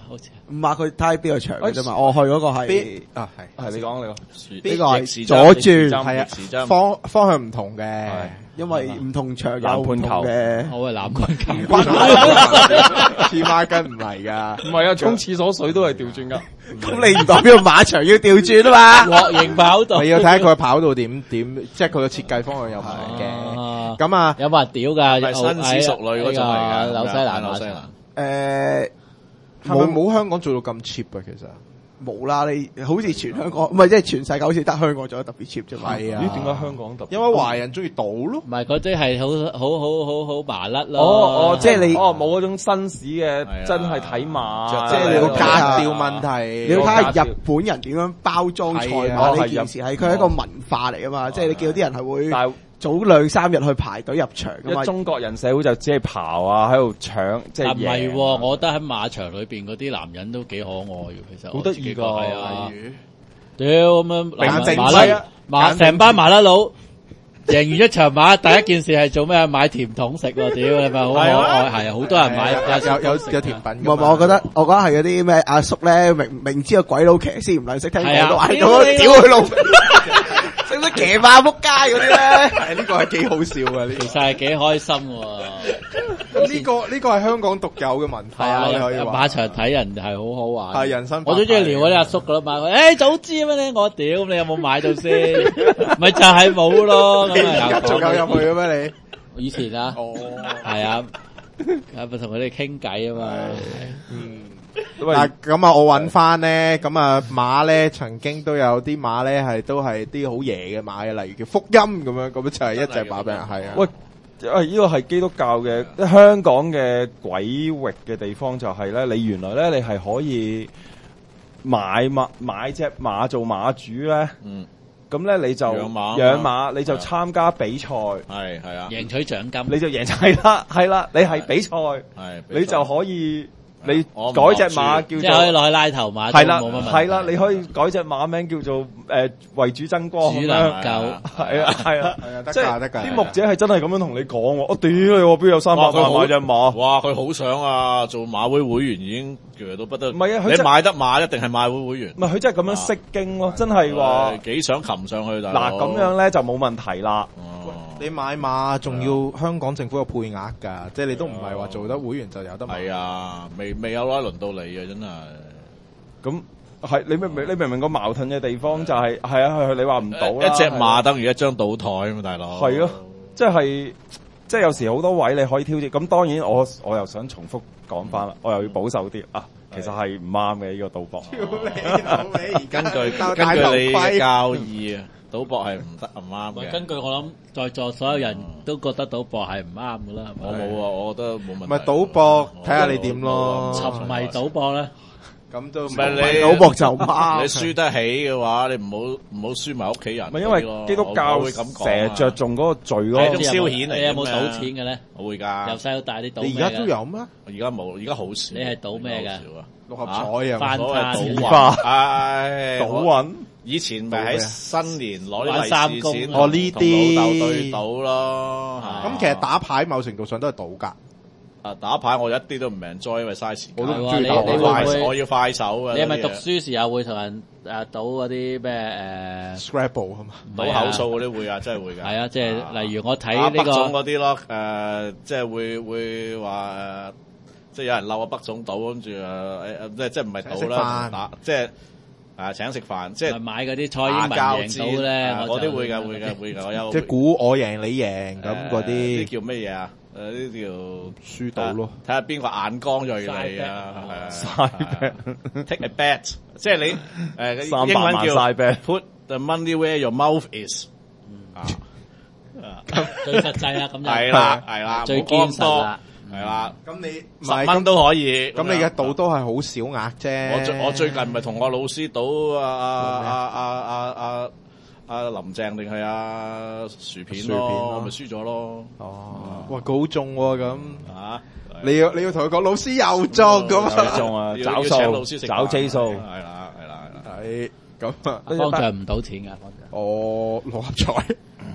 好似唔係佢睇邊個場嘅啫嘛，我去嗰個係啊係係你講你講， 呢個係逆時針左轉， 係啊逆時針方方向唔同嘅， 因為唔同場有南唔同半球嘅。 我係南冠球， 黐孖筋唔係噶， 唔係啊，沖廁所水都係調轉噶。 咁你唔代表馬場要調轉啊嘛？ 鑊型跑道你要睇下佢跑道點點，即係佢嘅設計方向有唔同嘅。 啊咁啊， 有冇人屌㗎？ 係咪紳士淑女嗰種嚟㗎？ 紐西蘭馬場紐西蘭。 誒， 係咪冇香港做到咁 cheap 啊？其實冇啦，你好似全香港唔係即係全世界好似得香港做得特別 cheap 啫嘛。 係啊咦？點解香港特別？ 因為華人中意賭咯。 唔係嗰啲係好好好好好麻甩咯。 哦哦， 即係你哦冇嗰種紳士嘅係啊， 真係睇馬， 着即係你要格係調問題， 你要睇下日本人點樣包裝賽係啊馬呢件事，係佢係一個文化嚟啊嘛。即係你見到啲人係會但係早兩三日去排隊入場噶嘛一。中國人社會就只係刨啊，喺度搶，即係但唔係贏喎，我覺得喺馬場裏邊嗰啲男人都幾可愛嘅，其實好得意㗎我自己覺得係啊例。如屌咁樣簡正馬甩係啊馬成班麻甩佬贏完一場馬，第一件事係做咩？買甜筒食喎，屌你咪好可愛，係啊，好多人買有有有有甜品㗎嘛。 唔係唔係，我覺得我覺得係嗰啲咩阿叔咧，明明知個鬼佬騎師唔撚識聽係啊廣東話， 屌你咁屌佢老味，識唔識騎馬仆街嗰啲咧？ 係呢個係幾好笑啊！呢其實係幾開心喎。 個呢個呢個係香港獨有嘅文係化，你可以啊， 話馬場睇人係好好玩。 係人生百態。 我最中意撩嗰啲阿叔噶啦嘛，誒早知咩咧？我屌你有冇買到先？咪就係冇咯。咁啊而家仲有入去嘅咩你？ 以前啊， 哦， 係啊，係咪同佢哋傾偈啊嘛？ 嗯。 因為嗱咁啊，我揾翻咧，咁啊馬咧曾經都有啲馬咧係都係啲好爺嘅馬嘅，例如叫福音咁樣，咁就係一隻馬俾人係啊。 喂，誒呢個係基督教嘅香港嘅鬼域嘅地方，就係咧，你原來咧你係可以買馬買隻馬做馬主咧， 嗯， 咁咧你就養馬養馬，你就係啊參加比賽， 係係啊， 贏取獎金， 你就贏係啦係啦，你係比賽， 係你就可以你我唔改隻馬叫做。 即係可以落去拉頭馬， 係啦， 冇乜問題係啦，你可以改隻馬名叫做誒為主爭光咁主能樣， 夠係啊係啊， 係啊，得即㗎得㗎。 係啲牧者係真係咁樣同你講喎，我屌你我邊有三百哇佢好萬買隻馬？ 哇！佢好想啊，做馬會會員已經鋸到不得。 唔係啊佢真你買得馬一定係馬會會員。 唔係佢真係咁樣識經咯，真係話誒幾想擒上去，大佬嗱咁樣咧就冇問題啦。 哦你買馬仲要香港政府有配額㗎，即係你都唔係話做得會員就有得買。 係啊，未未有啦，輪到你啊，真係。 咁係你明唔明？你明唔明個矛盾嘅地方就係係啊係你話唔到啦， 一隻係啊馬等於一張賭台啊嘛，大佬。 係咯，即係即係有時好多位你可以挑戰。咁當然我我又想重複講翻啦，我又要保守啲啊。其實係唔啱嘅呢個賭博。 根據戴根據你頭盔嘅教義啊，賭博係唔得唔啱嘅。 根據我諗，在座所有人都覺得賭博係唔啱噶啦，係咪？ 我冇啊，我覺得冇問題。 咪賭博睇下你點咯沉迷賭博咧， 咁都唔唔係你賭博就唔啱你輸得起嘅話，你唔好唔好輸埋屋企人。 唔係因為基督教我會咁講啊成日着重嗰個罪嗰個係一種消遣嚟嘅你有冇咩賭錢嘅咧？ 我會㗎。 由細到大你賭咩㗎？ 你而家都有咩？ 而家冇，而家好少。 你係賭咩㗎而家好少啊？ 六合彩啊， 翻所謂攤賭花運，唉， 賭運。 以前咪喺新年攞玩啲利是三公錢， 哦呢啲同老豆對賭咯。 咁其實打牌某程度上都係賭㗎。 啊打牌我一啲都唔 enjoy，因為嘥時間。 我都唔係喎你中意打牌你會唔會我要快手嘅。 你係咪讀嗰啲嘢書時候會同人誒賭嗰啲咩誒？ Scrabble 啊嘛， 賭口數嗰啲會啊，真係會㗎。 係啊，即係例如我睇呢打北總個嗰啲咯，誒，即係會會話誒，即係有人嬲我北總賭，跟住誒誒，即係即係唔係賭請食啦， 飯打即係誒請食飯，即係咪買嗰啲蔡英文打交贏到咧， 戰我就嗰啲會㗎會㗎會㗎，我有即係估我贏你贏咁嗰誒呢啲叫咩嘢啊？誒呢啲叫輸到咯。 睇下邊個眼光鋭利 Side 啊 bet 係啊！Take a bet，即係你誒三百萬英文叫 side bet Put the money where your mouth is 啊。 最實際啦，咁就係啦，係啦， 最冇講咁多堅實啦， 係啦， 咁你十蚊都可以。 咁你嘅賭都係好少額啫。 我最我最近咪同我老師賭啊啊啊啊啊啊啊林鄭定係啊薯片薯片咯咯，我咪輸咗咯。 哦，哇，佢好中喎咁。 啊， 你要你要同佢講老師又中咁啊？ 中啊， 要找要請老師食數找 J 數。 係啦係啦係啦。 係咁啊， 方丈唔賭錢㗎，方丈。 我六合彩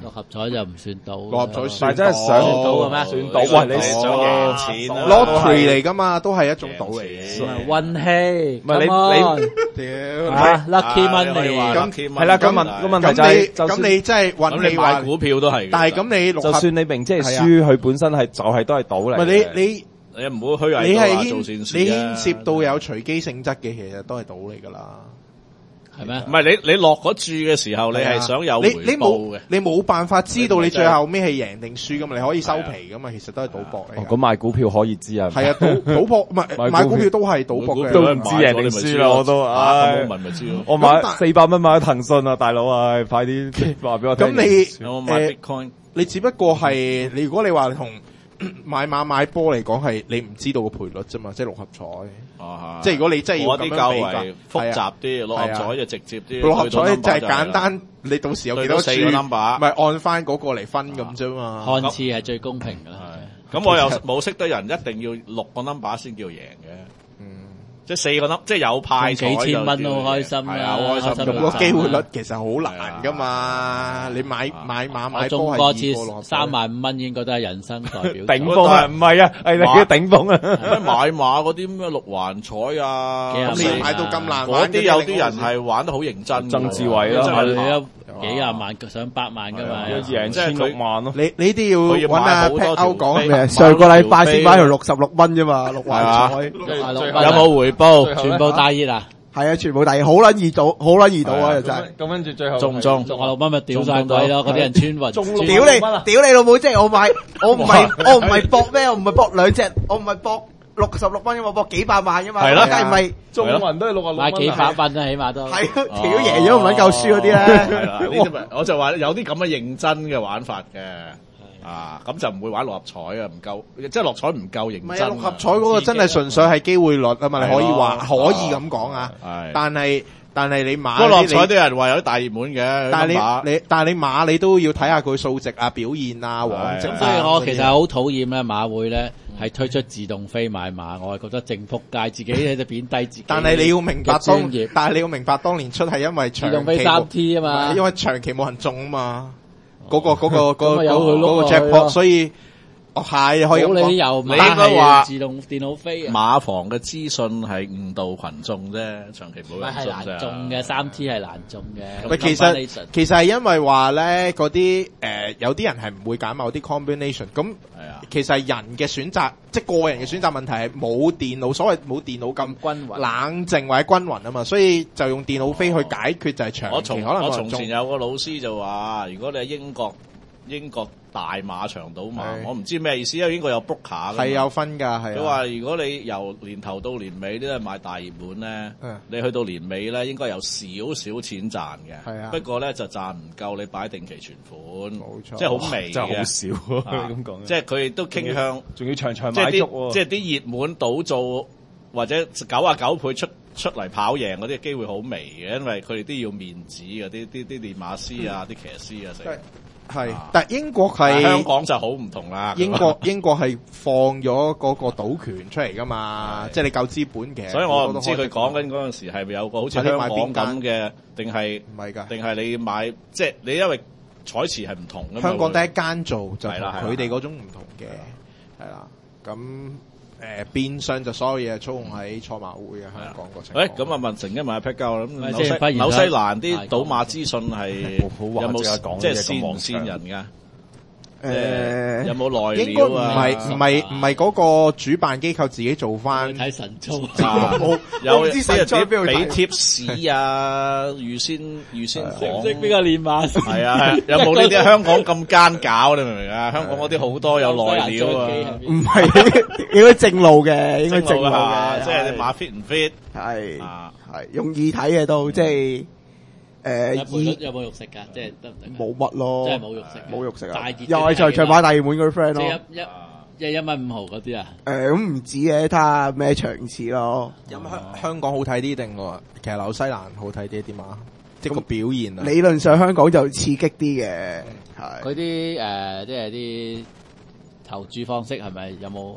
六合彩就唔算賭， 六合彩但算係真係想到嘅咩算到，喂，你想贏錢啊 lottery 嚟噶嘛，都係一種賭嚟嘅。 運氣， 唔係你屌， 啊 lucky 啊你可以話 money， 咁 lucky money 係啦，個問個問題就係， 咁你就算咁你真係運咁你買氣話， 股票都係嘅， 但係咁你六合， 就算你明知係係啊輸，佢本身係就係都係賭唔嚟嘅。 係你你你唔好虛偽你係到話做牽善事你啊牽涉到有隨機性質嘅，其實都係賭嚟噶啦。 係咩唔？係你你落嗰注嘅時候，你係想有回你你報冇嘅。 你冇辦法知道你最後尾係贏定輸噶嘛？你可以收皮噶嘛？其實都係賭博嚟哦㗎。 咁買股票可以知啊。 係啊，賭賭博唔係買股買股票都係賭博嘅。 都唔知贏定輸啦我都啊， 唉咁我問咪知咯。 我買咁但四百蚊買咗騰訊啊，大佬啊，快啲話俾我聽。 咁你有冇買誒 Bitcoin？ 你只不過係你如果你話同買馬買波嚟講係你唔知道個賠率啫嘛，即係六合彩。 啊即係如果你真係要嗰啲較咁樣比較為複雜啲，六合彩就直接啲。 六合彩就係係簡單，你到時有幾多注， 對到四個 number 咪按翻嗰個嚟分咁啫嘛。 看似係最公平㗎啦。 咁我又冇識得人一定要六個 number 先叫贏嘅， 嗯， 即係四個 number，即係有派彩幾千蚊都就叫贏開心啦係啊，好開心㗎。 開心到個機會率其實好難噶嘛。你買買馬我買中過波係易過六合次彩三萬五蚊，應該都係人生代表作。 頂峰啊，唔係啊，係你嘅頂峰啊。 咩買馬嗰啲咩六環彩啊， 幾廿咁你買到咁難玩嗰啲有啲人係玩得好認真嘅， 曾志偉啦真係係啊，幾廿萬上百萬㗎嘛。 贏千六萬咯。 你你啲佢要要揾阿買好多 Pat 歐講條飛咩？ 上個禮拜先買條六十六蚊啫嘛，六環彩有有冇回報？ 全部大熱啊！ 係啊，全部第二好撚易賭，好撚易賭啊！真係。 咁跟住最後中唔中？ 六啊六蚊咪屌晒鬼咯，嗰啲人穿雲。 中穿屌你，屌你老母！即係我買，我唔係，我唔係搏咩？我唔係搏兩隻，我唔係搏六十六蚊噶嘛，我搏幾百萬噶嘛， 係啦梗係唔係中運都係六啊六蚊啊。 買幾百蚊啊，起碼都。 係咯，屌贏咗唔撚夠輸嗰啲咧。 係啦，呢啲咪我就話有啲咁嘅認真嘅玩法嘅。啊，咁就唔會玩六合彩啊，唔夠，即係六合彩唔夠認真啊。 唔係啊，六合彩嗰個真係純粹係機會率啊嘛，你可以話可係咯以咁講啊。 係但係但係你馬不過六合你彩都有人話有啲大熱門嘅， 但係 number 你你但係你馬你都要睇下佢數值啊、表現啊、往績啊。 咁所以我其實好討厭咧馬會咧係推出自動飛買馬，我係覺得正仆街，自己喺度貶低自己。 但係你要明白嘅專當業， 但係你要明白當年出係因為長期自動飛三 T 啊嘛， 因為長期冇人中啊嘛，嗰個嗰個嗰咁咪個由佢碌嗰個落去 jackpot， 咯所以哦係可以咁冇理講。 由你應該馬話係自動電腦飛啊， 馬房嘅資訊係誤導群眾啫，長期冇咪係人中啫。 難中嘅，三 T 係難中嘅。 喂，其實其實係因為話咧，嗰啲誒有啲人係唔會揀某啲 combination，咁係啊， 其實係人嘅選擇，即係個人嘅選擇問題係冇電腦，所謂冇電腦咁均勻冷靜或者均勻啊嘛，所以就用電腦飛去解決就係長我期可能從我從冇人中前有個老師就話，如果你喺英國英國大馬場賭馬， 係我唔知咩意思，因為英國有 book 卡㗎嘛係有分㗎，係啊佢話：如果你由年頭到年尾都係買大熱門咧， 嗯你去到年尾咧應該有少少錢賺嘅。 係啊不過咧就賺唔夠你擺定期存款， 冇錯即係好微真係好嘅。 少啊咁講。 即係佢哋都傾向， 仲要場場即係買足喎。 啲即係啲熱門賭做或者九啊九倍出出嚟跑贏嗰啲機會好微嘅，因為佢哋都要面子嘅，啲啲啲練馬師啊、啲騎師啊成。 係啊， 但係英國但係香係港就好唔同啦。 英國英國係放咗嗰個賭權出嚟㗎嘛，即係你夠資本嘅。 所以我唔知佢好多都開講緊嗰陣時係咪有個好似睇你香港買邊間咁嘅，定係唔係㗎。 定係你買即係你因為彩池係唔同㗎嘛。 香港第會一間做就同係啦係啦佢哋嗰種唔同嘅，係啦。咁誒變相就所有嘢操控喺賽馬會嘅香港個情況。 喂，咁啊問成一問阿 Pat 交啦，咁咪紐西先發現咗紐西蘭啲賭馬資訊係好話有即刻講冇即係嘢咁線唔網上線人㗎？ 誒有冇內應該唔料啊？ 係唔係唔係嗰個主辦機構自己做翻。 睇神操， 啊冇有我唔知神操喺邊度俾睇貼士啊，預先預先講。 識邊個練馬師？ 係啊，係啊有冇呢啲香港咁奸搞？你明唔明啊？香港嗰啲好多有內料啊， 唔係應該正路嘅，應該正路啊， 嘅， 即係你馬 fit 唔 fit 係啊？ 係容易睇嘅都即係誒有冇以有冇肉食㗎？即係得唔得㗎？ 冇乜咯， 真係冇肉食嘅冇肉食啊大熱！ 又係場場買大熱門嗰啲 friend 即咯。 係一一一一蚊五毫嗰啲啊！ 誒咁唔止嘅，睇下咩場次咯。 咁香香港好睇啲定喎？其實紐西蘭好睇啲啲馬，即係個表現啊。 理論上香港就刺激啲嘅，係佢啲誒即係啲投注方式係咪有冇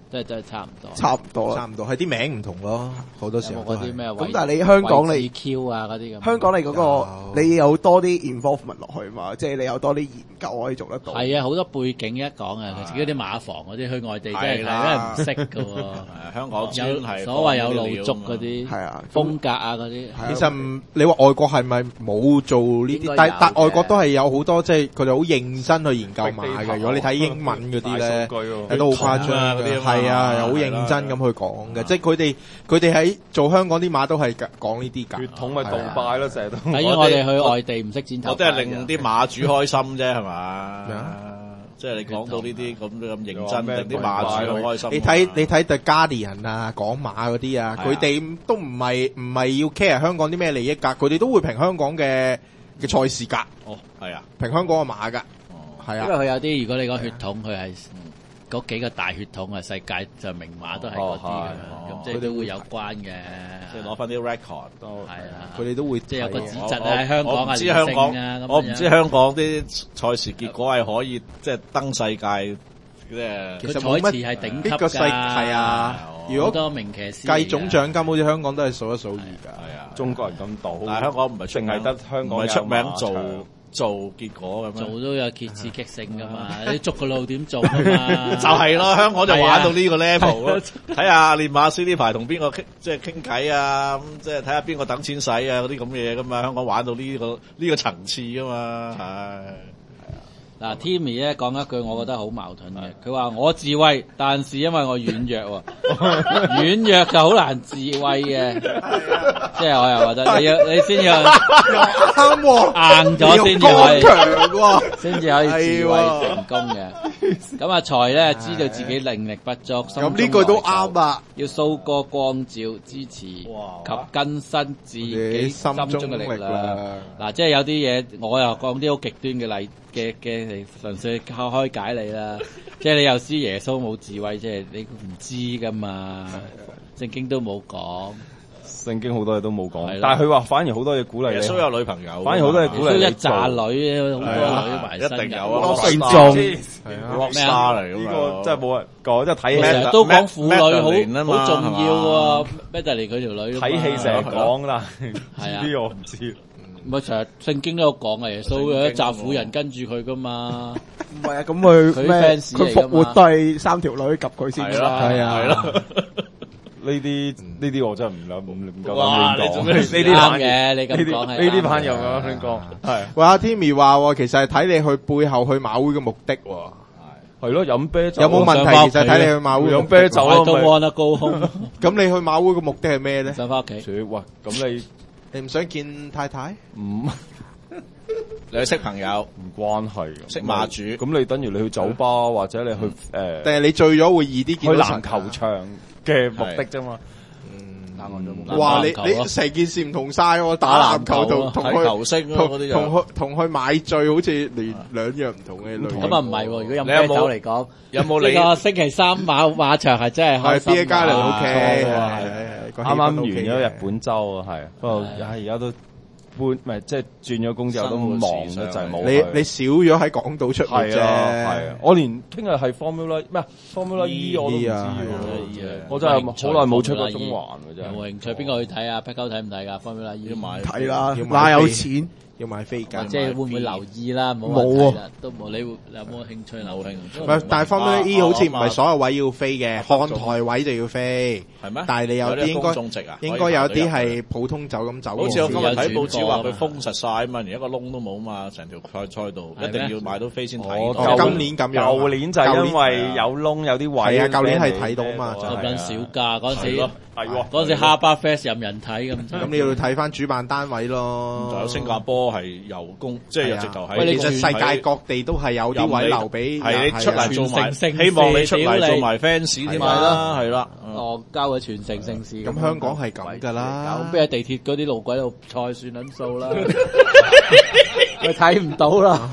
即係真係差唔多。 差唔多啦。 差唔多，係啲名唔同咯，好多時候都係有冇嗰啲咩？ 咁但係你香港你 Q 啊嗰啲咁。 香港你嗰個有你有多啲 involvement 落去嘛，即係你有多啲研究可以做得到。 係啊，好多背景一講啊，佢自己啲馬房嗰啲去外地真係係真啦係唔識㗎喎。 係香港專係有所謂有路足嗰啲係啊， 風格啊嗰啲。 其實唔，你話外國係咪冇做呢啲？ 應該有但但嘅外國都係有好多，即係佢哋好認真去研究馬嘅。如果你睇英文嗰啲咧， 大數據喎係都好誇張嘅， 啊嗰啲啊嘛係啊，又好認真咁去講嘅。即係佢哋佢哋喺做香港啲馬都係講呢啲㗎。 血統咪杜拜咯，成日都。 等於我哋去外地唔識剪頭髮嘅， 我都係令啲馬主開心啫，係嘛咩啊？ 即係你講到呢啲咁咁認真， 話咩令啲馬主好開心。 你睇你睇 The Guardian 啊，講馬嗰啲啊， 係啊佢哋都唔係唔係要 care 香港啲咩利益㗎，佢哋都會評香港嘅嘅賽事㗎， 哦，係啊， 評香港嘅馬㗎， 哦， 係啊， 因為佢有啲，如果你講血統，佢係嗰幾個大血統啊，世界就名馬都係嗰啲嘅， 哦咁即係都會有關嘅。 即係攞翻啲 record 都係啊， 佢哋都會即係有個睇嘅指質喺香港我唔係知香港連勝啊咁樣我唔知香港啲賽事結果係可以即係登世界即係佢其實冇乜彩池係頂級呢個世㗎， 係啊，如果好多名騎師計總獎金，好似香港都係數一數二㗎。 係啊， 中國人咁賭， 但係香港唔係出名淨係得香港唔係出名做有馬場做結果咁做樣。 都有刺刺激性㗎嘛，你捉個路點做㗎嘛？ 就係咯，香港就玩到呢個 level 咯。睇下練馬師呢排同邊個傾，即係傾偈啊，咁即係睇下邊個等錢使啊，嗰啲咁嘅嘢噶嘛。香港玩到呢個呢個層次噶嘛，係。 嗱，Timmy 咧講一句，我覺得好矛盾嘅。佢話我自衛，但是因為我軟弱喎，軟弱就好難自衛嘅。即係我又覺得你要你先要啱喎， 硬咗先至可以， 強喎， 先至可以自衛成功嘅。咁阿財咧知道自己靈力不足， 咁呢句都啱啊！ 要掃過光照支持及更新自己心中嘅力量。嗱，即係有啲嘢，我又講啲好極端嘅例嘅嘅嚟，純粹開開解你啦。即係你又知耶穌冇智慧，即係你唔知噶嘛。聖經都冇講， 聖經好多嘢都冇講係啦， 但係佢話反而好多嘢鼓勵你。 耶穌有女朋友， 反而好多嘢鼓勵都你一紮女，好係多啊女埋身一定有㗎啊， 聖眾眾係啊，rock 咩啊 star 嚟呢㗎嘛個真係冇人講，即係睇戲成日都講婦女 Magdalene 啊嘛好好重要喎。咩就嚟佢條女㗎嘛睇戲成日講啦， 係啊呢個我唔知。 唔係成日聖經都有講嘅，耶穌有一紮婦人跟住佢噶嘛。 唔係啊，咁佢佢咩？ fans 佢嚟㗎嘛復活都係三條女及佢先㗎係咯， 嘛。 係啊係咯。 呢啲呢啲我真係唔諗唔唔夠膽亂講。 哇你做咩呢啲啱版嘅你咁呢啲講係呢啲啱嘅版又咁樣亂講，係喂，阿 Timmy 話喎，其實係睇你去背後去馬會嘅目的喎， 係咯，飲啤酒有冇問題？ 想返屋企其實睇你去馬會嘅飲目的啤酒我都咪 wanna go home， 咁你去馬會嘅目的係咩咧？ 想翻屋企。 喂，咁你你唔想見太太？ 唔你去識朋友， 唔關係嘅， 識馬主咁你等於你去酒吧或者你去誒定係你醉咗會易啲去見到籃球場嘅目的啫嘛？ 哇！你籃球咯你成件事唔同晒喎，打籃球同同睇球去星咯同嗰啲就同去同去買醉，好似連兩樣唔同嘅類型。 咁啊唔係喎，如果飲你有冇啤酒嚟講， 有冇你呢個星期三馬馬場係真係開係心 B A 加零 O 啊 K， 錯啊啱啱啱完咗日本周啊，係，不過唉而家都搬，唔係即係轉咗工之後都忙得就係冇去。 你你少咗喺港島出沒啫， 係啊係啊，我連聽日係 Formula 咩啊 Formula E 我都唔知啊喎係啊， 我真係好耐冇出過中環嘅真係。 有冇興趣？邊個去睇啊？Pat 哥睇唔睇㗎？Formula E 要買睇啦， 要買哪有飛錢？ 要買飛或㗎。 者會唔會留意啦？冇話冇啊睇啦，都冇。你會有冇興趣留意？ 唔係，但係 Formula E 好似唔係所有位要飛嘅， 啊看台位就要飛。 係咩？ 但係你有啲應公該眾席啊， 應該有啲係普通走咁走喎。 好似我今日睇報紙話有轉播啊嘛佢封實晒啊嘛，連一個窿都冇啊嘛，成條賽賽道係咩一定要買到飛先我睇到。 舊今年咁樣啊舊年就係因為有窿有啲位， 係啊舊年係睇到嘛咁撚少價嗰陣時係咯， 係喎嗰陣時哈巴 Fest 任人睇咁。 咁你要睇翻主辦單位咯。 仲有新加坡係由公，即係係啊直頭喺。 喂你其實世界各地都係有啲位留俾係你出嚟做埋， 全城盛事希望你出屌你嚟做埋 fans 添啦，係啦。 哦，交嘅全城盛事。 咁香港係咁㗎啦咁邊喺地鐵嗰啲路軌度賽算撚數啦，佢睇唔到啦。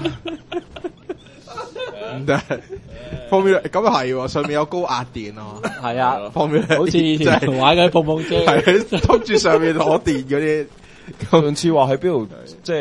唔得。方面咁係喎，上面有高壓電啊。 係啊， 方面好似以前玩嗰啲碰碰車。 係拖住上面攞電嗰啲。 上次話喺邊度，即係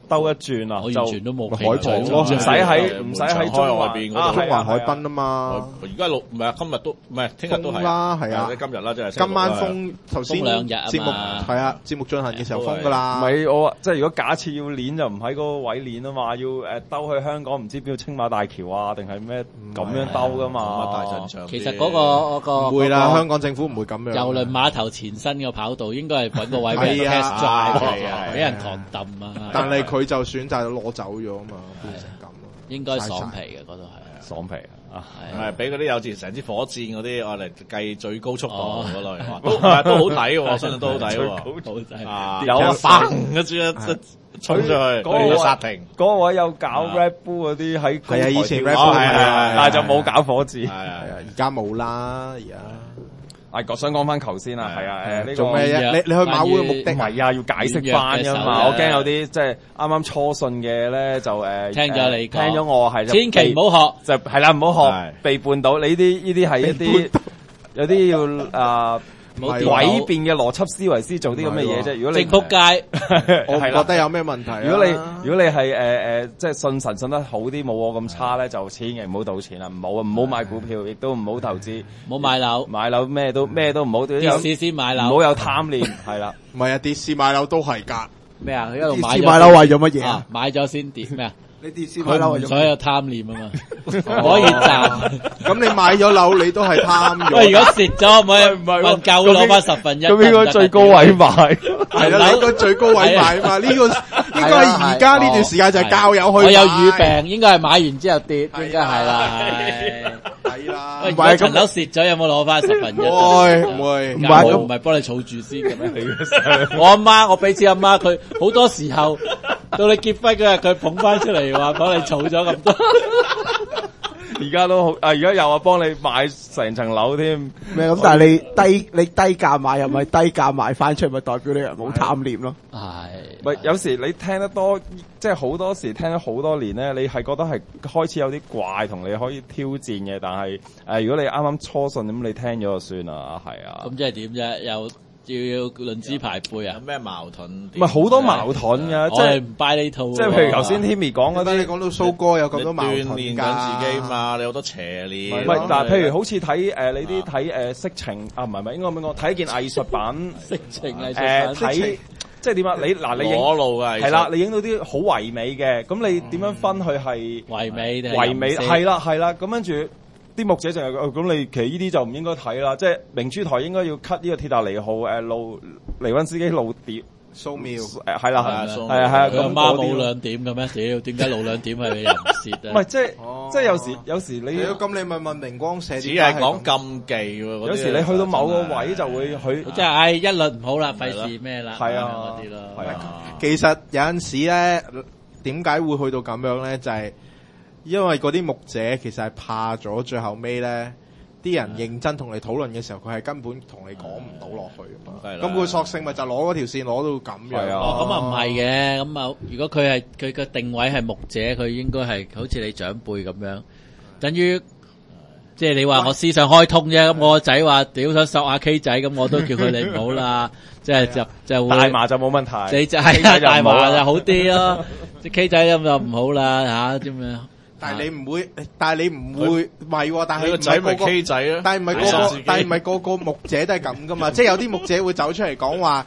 兜一轉啊， 我就完全都冇海傍咯唔使喺唔使喺中外邊嗰度中環海濱啊嘛。 而家錄唔係啊，今日都唔係，聽日都係封啦係啊今日啦，即係今晚封頭先封兩日啊嘛節目係啊，節目進行嘅時候封噶唔啦。 係我即係如果假設要練就唔喺嗰個位練啊嘛，要誒兜去香港唔知邊度青馬大橋啊定係咩咁樣兜噶嘛。 大陣場。 其實嗰個嗰個唔會啦， 嗰個香港政府唔會咁樣。 郵輪碼頭前身嘅跑道應該係揾個位俾人係啊 test drive， 係啊俾人狂揼啊！ 但係佢就選擇攞走咗啊嘛，變成咁咯。 應該爽皮嘅嗰度係。 爽皮啊！ 唔係俾嗰啲有時成支火箭嗰啲，我嚟計最高速度哦嗰類，哇都唔係都好睇喎，我相信都好睇喎。 好真係啊， 有啊砰一支一衝出去， 嗰個要剎停。 嗰個位有搞 Red Bull 嗰啲喺係啊以前 Red 哦 Bull 係係係但係就冇搞火箭。 係啊係啊，而家冇啦，而家。 係我想講翻球先啦，係啊，誒呢個做咩啫？你你去馬會嘅目的唔係啊，要解釋翻噶嘛。我驚有啲即係啱啱初信嘅咧，就誒聽咗你講聽咗我係千祈唔好學。 就係啦，唔好學係被絆倒。你呢啲呢啲係一啲有啲要啊係詭辯嘅邏輯思維先做啲咁嘅嘢啫。如果你正仆街， 我唔係啦覺得有咩問題啊。 如果你如果你係誒誒，即係信神信得好啲，冇我咁差咧，就千祈唔好賭錢啦，唔好啊，唔好買股票，亦都唔好投資， 唔好買樓， 買樓咩都咩都唔好， 跌市先買樓。 唔好有貪念，係啦。 唔係啊，跌市買樓都係㗎。 咩啊？一路買跌市咗買樓為咗乜嘢啊啊？？ 買咗先跌咩啊？ 你跌市買樓佢為咗乜嘢？ 唔所有貪念啊嘛，可以賺。 咁你買咗樓，你都係貪咗。 喂，如果蝕咗，可唔可以唔係喎問夠攞翻十分一？ 咁應該最高位買。 係啦，你應該最高位買嘛？呢個應該係而家呢段時間就係教友去買。 我有語病，應該係買完之後跌，應該係啦。 係啦喂，，如果層樓蝕咗，有冇攞翻十分一？ 會唔會唔係唔係幫你儲住先嘅咩？我阿媽，我俾錢阿媽，佢好多時候到你結婚嗰日，佢捧翻出嚟話幫你儲咗咁多。 而家都好，啊！而家又話幫你買成層樓添。 咩咁？但係你低你低價買又咪低價賣翻出，咪代表你人冇貪念咯？ 係， 喂，有時你聽得多，即係好多時聽咗好多年咧，你係覺得係開始有啲怪，同你可以挑戰嘅。但係誒、呃，如果你啱啱初信咁，你聽咗就算啦，係啊。 咁即係點啫？又要要論資排輩啊有？咩矛盾？ 唔係好多矛盾㗎，即係我係唔 buy 呢套喎。 即係譬如頭先 Timmy 講嗰覺得你啲。 講到蘇哥有咁多矛盾你鍛鍊緊自己嘛，你好多邪念。 唔係嗱，譬如好似睇誒你啲睇誒色情啊，唔係唔係應該咁講，睇一件藝術品色情藝術誒品睇即係點啊？你嗱你影裸露嘅係啦，你影到啲好唯美嘅，咁你點樣分佢係唯美定係唯美？ 淫色係啦係啦，咁跟住啲牧者就係哦咁，你其實呢啲就唔應該睇啦。即係明珠台應該要 cut 呢個鐵達尼號誒路尼溫斯基路碟蘇妙。 誒係啦係啊係啊係啊，咁佢阿媽嗰啲咯冇兩點嘅咩？屌，點解露兩點係你又唔蝕啊？ 唔係即係哦即係有時有時你咁你咪問明光社， 只係講禁忌喎。嗰啲有時你去到某個位就會佢即係唉一律唔好啦，費事咩啦， 係啊嗰啲咯。 係啊。 其實有陣時咧，點解會去到咁樣咧？就係、因為嗰啲牧者其實係怕咗，最後尾咧，啲人認真同你討論嘅時候，佢係根本同你講唔到落去㗎嘛。 係啦咁佢索性咪就攞嗰條線攞到咁樣。 係啊哦，咁啊唔係嘅，咁啊，如果佢係佢嘅定位係牧者，佢應該係好似你長輩咁樣，等於即係你話我思想開通啫。咁我個仔話屌想索下 K 仔，咁我都叫佢你唔好啦，即係就就會大麻就冇問題， 你就係啦， 就唔好大麻就啦好啲咯，即 K 仔咁就唔好啦吓，咁樣。 但係你唔會，但係你唔會，唔係喎。但係你個仔咪唔係個個 K 仔啊？ 但係唔係個個你殺自己， 但係唔係個個牧者都係咁噶嘛？即係有啲牧者會走出嚟講話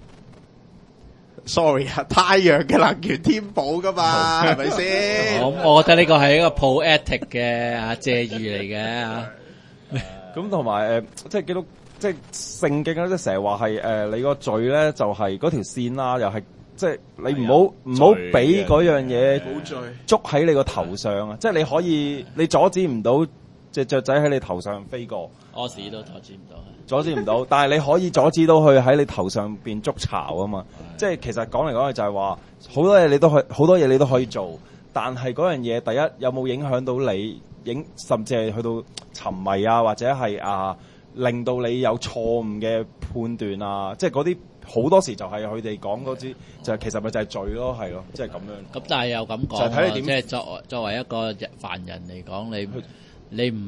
，sorry 啊，太陽嘅能源添補噶嘛，係咪先？ 我我覺得呢個係一個 poetic 嘅啊借喻嚟嘅啊。 咁同埋誒，即係基督，即係聖經咧，即係成日話係誒，你個罪咧就係嗰條線啦，又係即係你唔好唔好俾嗰樣嘢冇罪。 捉喺你個頭上啊！即係你可以，你阻止唔到隻雀仔喺你頭上飛過， 屙屎都阻止唔到。 阻止唔到，但係你可以阻止到佢喺你頭上邊築巢啊嘛！即係其實講嚟講去就係話，好多嘢你都可以，好多嘢你都可以做，但係嗰樣嘢第一有冇影響到你，影甚至係去到沉迷啊，或者係啊令到你有錯誤嘅判斷啊，即係嗰啲好多時就係佢哋講嗰啲，就係其實咪就係罪咯，係咯，即係咁樣。 咁但係又咁講就係睇你點喎即係作作為一個凡人嚟講，你你唔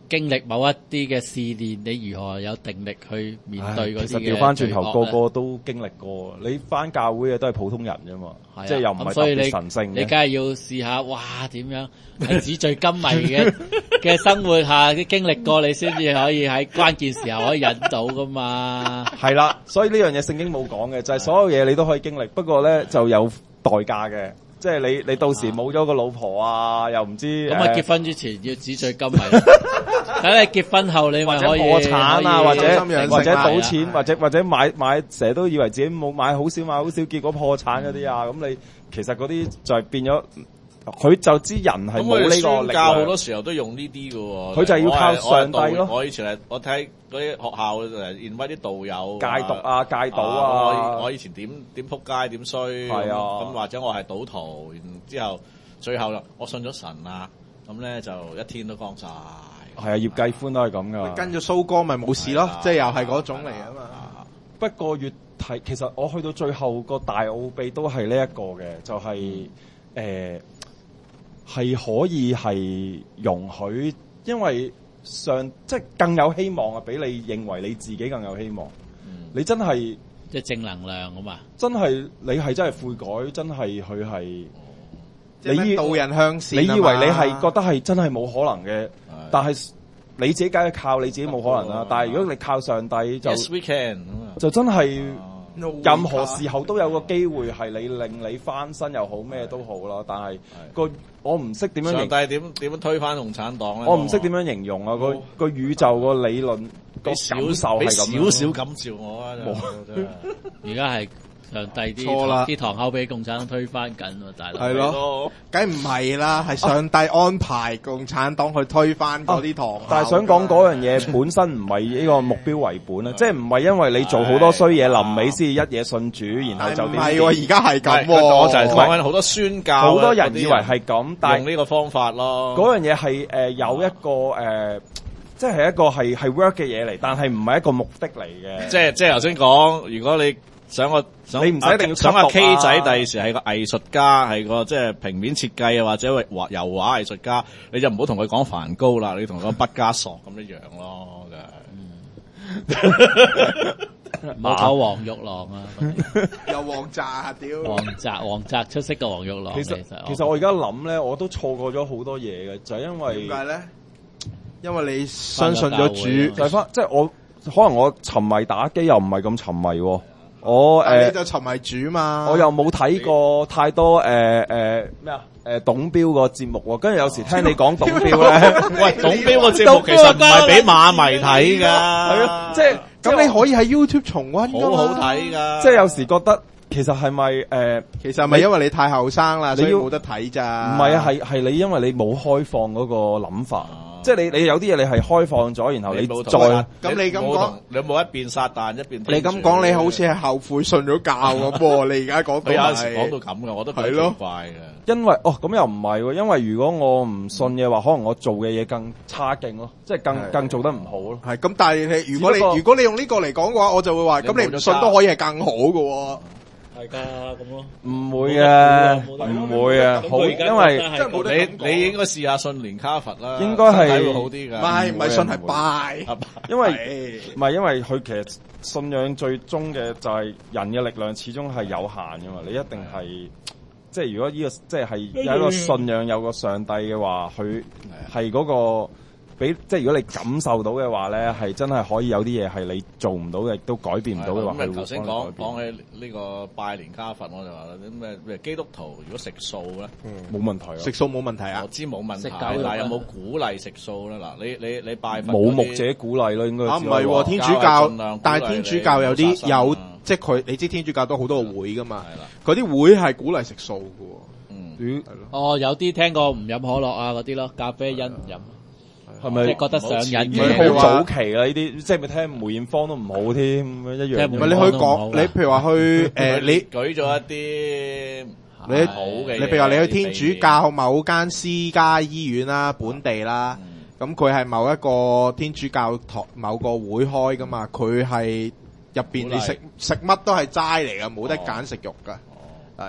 經歷某一啲嘅試煉，你如何有定力去面對嗰啲嘅罪惡咧？ 其實調翻轉頭，個個都經歷過。你翻教會嘅都係普通人啫嘛， 係啊即係又唔係特咁所以你別神聖你嘅。 梗係要試下，哇點樣係紙醉金迷嘅嘅生活下，啲經歷過你先至可以喺關鍵時候可以引到噶嘛。 係啦，所以呢樣嘢聖經冇講嘅，就係、是、所有嘢你都可以經歷，不過咧就有代價嘅。即係你你到時冇咗個老婆啊，又唔知咁啊， 誒結婚之前要紙醉金迷，等你結婚後你咪可以破產啊， 可以或者心養或者性啊賭錢，或者或者買買成日都以為自己冇買好少買好少，結果破產嗰啲啊，咁你其實嗰啲就係變咗，佢就知人係咁我哋冇呢個宣力量。 教好多時候都用呢啲嘅喎， 佢就係要靠我係上帝咯我係導我以前係我睇嗰啲學校誒 invite 啲導友戒毒啊，戒賭我啊， 我以前點點撲街點衰， 係啊咁或者我係賭徒，然之後最後啦，我信咗神啦，咁咧就一天都光晒。 係啊，葉繼歡都係咁噶。 跟住蘇哥咪冇事咯係啊， 即係又係嗰種嚟啊嘛。 不過越睇，其實我去到最後個大奧秘都係呢一個嘅，就係誒係可以係容許，因為上即係更有希望啊！比你認為你自己更有希望。 嗯你真係即係正能量啊嘛。 真係你係真係悔改，真係佢係即係咩以導人向善你以為啊嘛你係覺得係真係冇可能嘅，但係你自己梗係靠你自己冇可能啦哦。 但係如果你靠上帝就 Yes we can 咁啊就真係。 No 任何時候都有個機會係你令你翻身又好咩都好啦，但係個我唔識點樣形， 上帝點點樣推翻共產黨咧？ 我唔識點樣形容啊！個個宇宙個理論個俾少感受俾係咁樣少少感召我啊！真係而家係上帝啲錯啦啲堂口俾共產黨推翻緊喎，大佬。 係咯，梗唔係啦，係上帝安排共產黨去推翻嗰啲堂校㗎。 但係想講嗰樣嘢本身唔係呢個目標為本啊，即係唔係因為你做好多衰嘢，臨尾先至一嘢信主，然後就點唔係喎，而家係咁係喎。 我就係講緊好多宣教， 好多人以為係咁，但係用呢個方法咯。 嗰樣嘢係誒有一個誒，即係一個係係 work 嘅嘢嚟，但係唔係一個目的嚟嘅。 即係即係頭先講，如果你想個想你唔使一定要想阿吸毒 K 啊仔第時係個藝術家，係個即係平面設計啊，或者畫油畫藝術家，你就唔好同佢講梵高啦，你同佢講畢加索咁一樣咯，就係。 唔好講黃玉郎啊， 又黃炸屌。 黃澤黃澤出色嘅黃玉郎。 其實其實我而家諗咧，我都錯過咗好多嘢嘅，就係因為點解咧？因為你相信咗主， 就係翻即係我可能我沉迷打機又唔係咁沉迷喎，我誒但你就沉迷主嘛。 我又冇睇過太多誒誒咩啊誒董標個節目喎，跟住有時聽你講董標咧， 喂，董標個節目其實唔係俾馬迷睇㗎， 係啊，即係咁你可以喺 YouTube 重溫㗎嘛好好睇㗎。 即係有時覺得其實係咪誒其實係咪因為你太後生啦， 你要所以冇得睇咋？ 唔係啊？係係你因為你冇開放嗰個諗法，即係你你有啲嘢你係開放咗，然後你冇再咁你咁講冇同你冇一邊撒旦一邊你咁講，你好似係後悔信咗教咁喎。你而家講到佢有陣時係講到咁嘅，我都覺得係咯奇怪嘅。 因為哦咁又唔係喎，因為如果我唔信嘅話，可能我做嘅嘢更差勁咯，即係更係更做得唔好咯。 係咁，但係你如果你只不過如果你用呢個嚟講嘅話，我就會話， 你咁你唔信冇咗都可以係更好嘅喎。 係㗎咁咯。 唔會啊， 冇得唔會啊，好， 咁佢而家因為真係冇得你咁講你應該試下信連卡佛啦， 應該係身體會好啲㗎。 唔係唔係信係唔會拜， 因為係唔係因為佢其實信仰最終嘅就係人嘅力量始終係有限㗎嘛，你一定係即係如果呢個即係係有一個信仰有個上帝嘅話，佢係嗰個。俾即係如果你感受到嘅話咧，係真係可以有啲嘢係你做唔到嘅，亦都改變唔到嘅話， 咁佢會頭先講幫你改變講起呢個拜年卡佛，我就話啦，啲咩咩基督徒如果食素咧， 冇問題啊。 食素冇問題啊我。知冇問題， 食狗但肉啊係有冇鼓勵食素咧？嗱，你你你拜佛冇嗰啲牧者鼓勵咯，應該啊，唔只可以話係喎，天主教係教盡量鼓勵， 但係天主教有你啲有殺生啊， 即係佢，你知天主教都好多個會噶嘛， 係啦， 嗰啲會係鼓勵食素嘅喎， 嗯， 咦係咯。 哦，有啲聽過唔飲可樂啊嗰啲咯，咖啡因唔飲， 係咪即係覺得上癮咪嘅。 譬如話好早期啦？呢啲即係咪聽梅艷芳都唔好添，咁樣一樣。 聽唔係你去都唔好講，你譬如話去誒，你舉咗一啲你好嘅嘢， 你譬如話你去天主教某間私家醫院啦，本地啦，咁佢係某一個天主教堂某個會開噶嘛，佢係入邊你食食乜都係齋嚟噶，冇得揀食肉噶，係啊。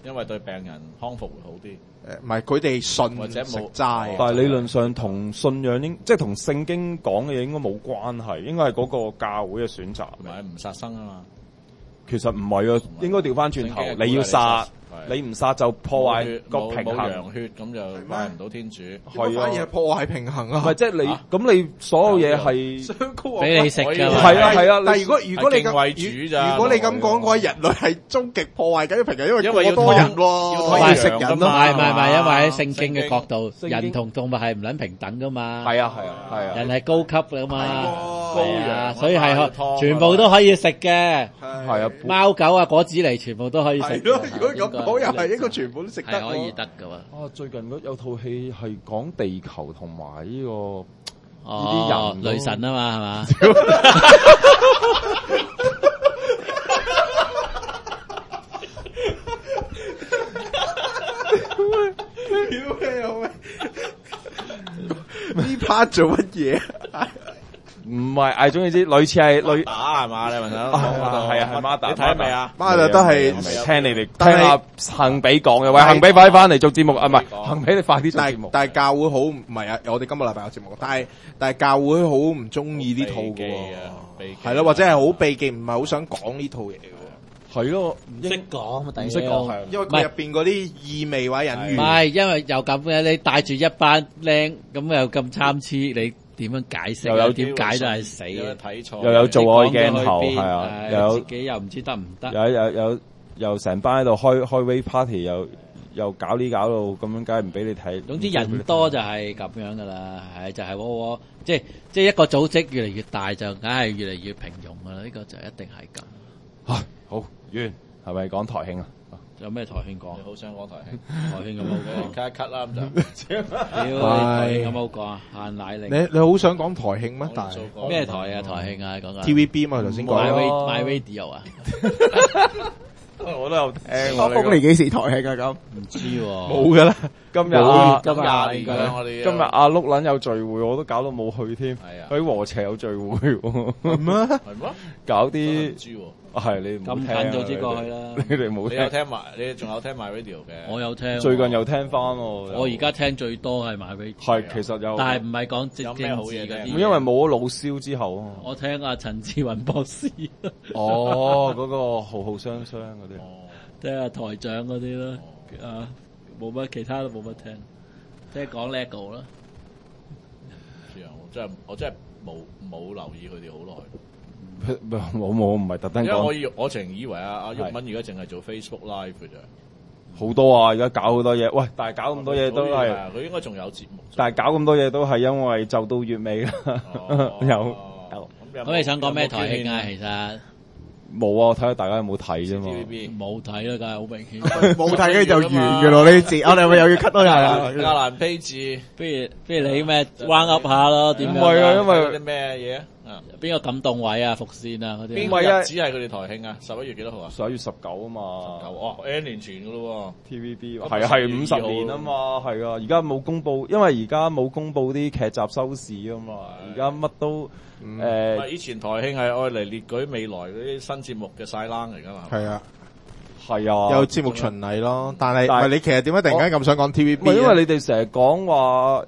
因為對病人康復會好啲。 誒唔係佢哋信或者冇食齋， 但係理論上同信仰應即係同聖經講嘅嘢應該冇關係，應該係嗰個教會嘅選擇。 唔係唔殺生啊嘛。 其實唔係啊，應該調翻轉頭，你要殺，你唔殺就破壞個平衡。 冇羊血咁就拜唔到天主。 係啊，反而破壞平衡啊！ 唔係即係你咁，你所有嘢係俾你食㗎。 係啊係啊， 但係如果如果你咁為主咋， 如果你咁講嘅話，人類係終極破壞緊平衡，因為因為過多人喎， 可以食人咯。 唔係唔係唔係，因為喺聖經嘅角度， 聖經人同動物係唔撚平等噶嘛。 係啊係啊係啊， 人係高級噶嘛， 係係啊， 喎所以係湯全部都可以食嘅。 係啊， 貓狗啊果子狸全部都可以食。 係咯，如果咁講又係應該全部都食得係可以喎。 得噶喎。 啊最近嗰有套戲係講地球同埋呢個哦呢啲人都雷神啊嘛係嘛？ 屌你老味！呢 part 做乜嘢？ 唔係，誒，總言之，類似係類打係嘛？你問下， 係啊係孖打， 你睇未啊？ 媽就都係聽你哋聽但係阿幸比講嘅，喂，幸比快啲翻嚟做節目啊，唔係幸比你快啲做節目。 但係但係教會好唔係啊！我哋今個禮拜有節目，但係但係教會好唔中意呢套嘅避忌啊避忌喎，係咯，或者係好避忌，唔係好想講呢套嘢嘅喎， 係咯， 唔識講咪唔識講係。 因為佢入邊嗰啲意味或者隱喻， 唔係，因為又咁嘅，你帶住一班僆，咁又咁參差，你點樣解釋啊？ 又有點解都係死有嘅。 睇錯， 又有做愛鏡頭， 你講咗去邊係啊， 誒又有自己又唔知得唔得。 有有有又成班喺度開開 wave party，又又搞呢搞到咁樣，梗係唔俾你睇。 總之人多就係咁樣噶啦，係就係窩窩，即係即係一個組織越嚟越大，就梗係越嚟越平庸噶啦。呢個就一定係咁。 啊好完係咪講台慶啊？ 有咩台慶講你？好想講台慶， 台慶咁好講。 cut 一 cut 啦咁就。 屌你台慶咁好講啊？限奶令。 你你好想講台慶咩？但係咩台啊？台慶啊？講緊 T V B 嘛頭先 My 講， Radio My Radio 啊？ 我都有聽喎。 我封你幾時台慶啊？咁唔知喎。 冇噶啦， 今日啊， 今日廿年應該啦，我哋今日阿碌撚有聚會，我都搞到冇去添。 係啊喺和斜有聚會喎， 咩？ 係咩？ 搞唔啲知喎。 係你唔好聽啊咁近早知過去啦你哋你哋冇你有聽。 聽埋，你仲有聽埋 radio 嘅？ 我有聽喎。 最近又聽翻喎。 我而家聽最多係 My Radio。 係其實有， 但係唔係講政有咩政好嘢聽治嗰啲。 因為冇咗老蕭之後啊。 我聽阿陳志雲博士， 哦，嗰個浩浩雙雙嗰啲。 哦， 聽阿台長嗰啲啦，啊，冇乜其他都冇乜聽，聽講 LEGO 啦。 唔知啊，我真係我真係冇冇留意佢哋好耐。 冇冇唔係特登講， 因為我以我情以為啊阿係鬱文而家淨係做 Facebook Live 嘅啫， 好多啊！而家搞好多嘢，喂！但係搞咁多嘢都係， 佢應該仲有節目。 但係搞咁多嘢都係因為就到月尾啦。 哦有有咁你想講咩台慶啊？其實冇啊？睇下大家有冇睇啫嘛。 T V B 冇睇啦，梗係好明顯。 冇睇嘅就完嘅咯呢節，我哋咪又要 cut 多下啦。 加蘭披治， 不如不如你咩 round up 下咯？點樣？ 唔係啊，因有為啲咩嘢啊？啊邊個感動位啊？伏線啊嗰啲。 邊個唔係啊日子係佢哋台慶啊？十一月幾多號啊？ 十一月十九啊嘛哦，N 年前噶咯 ，T V B 咁係係十月五十年啊嘛，係啊，而家冇公佈，因為而家冇公佈啲劇集收視啊嘛，而家乜都喎。 誒以前台慶係愛嚟列舉未來嗰啲新節目嘅晒冷嚟㗎嘛。 係啊， 係啊， 有節目巡禮咯，但係但係喂你其實點解突然間咁想講 T V 唔 B？ 係因為你哋成日講話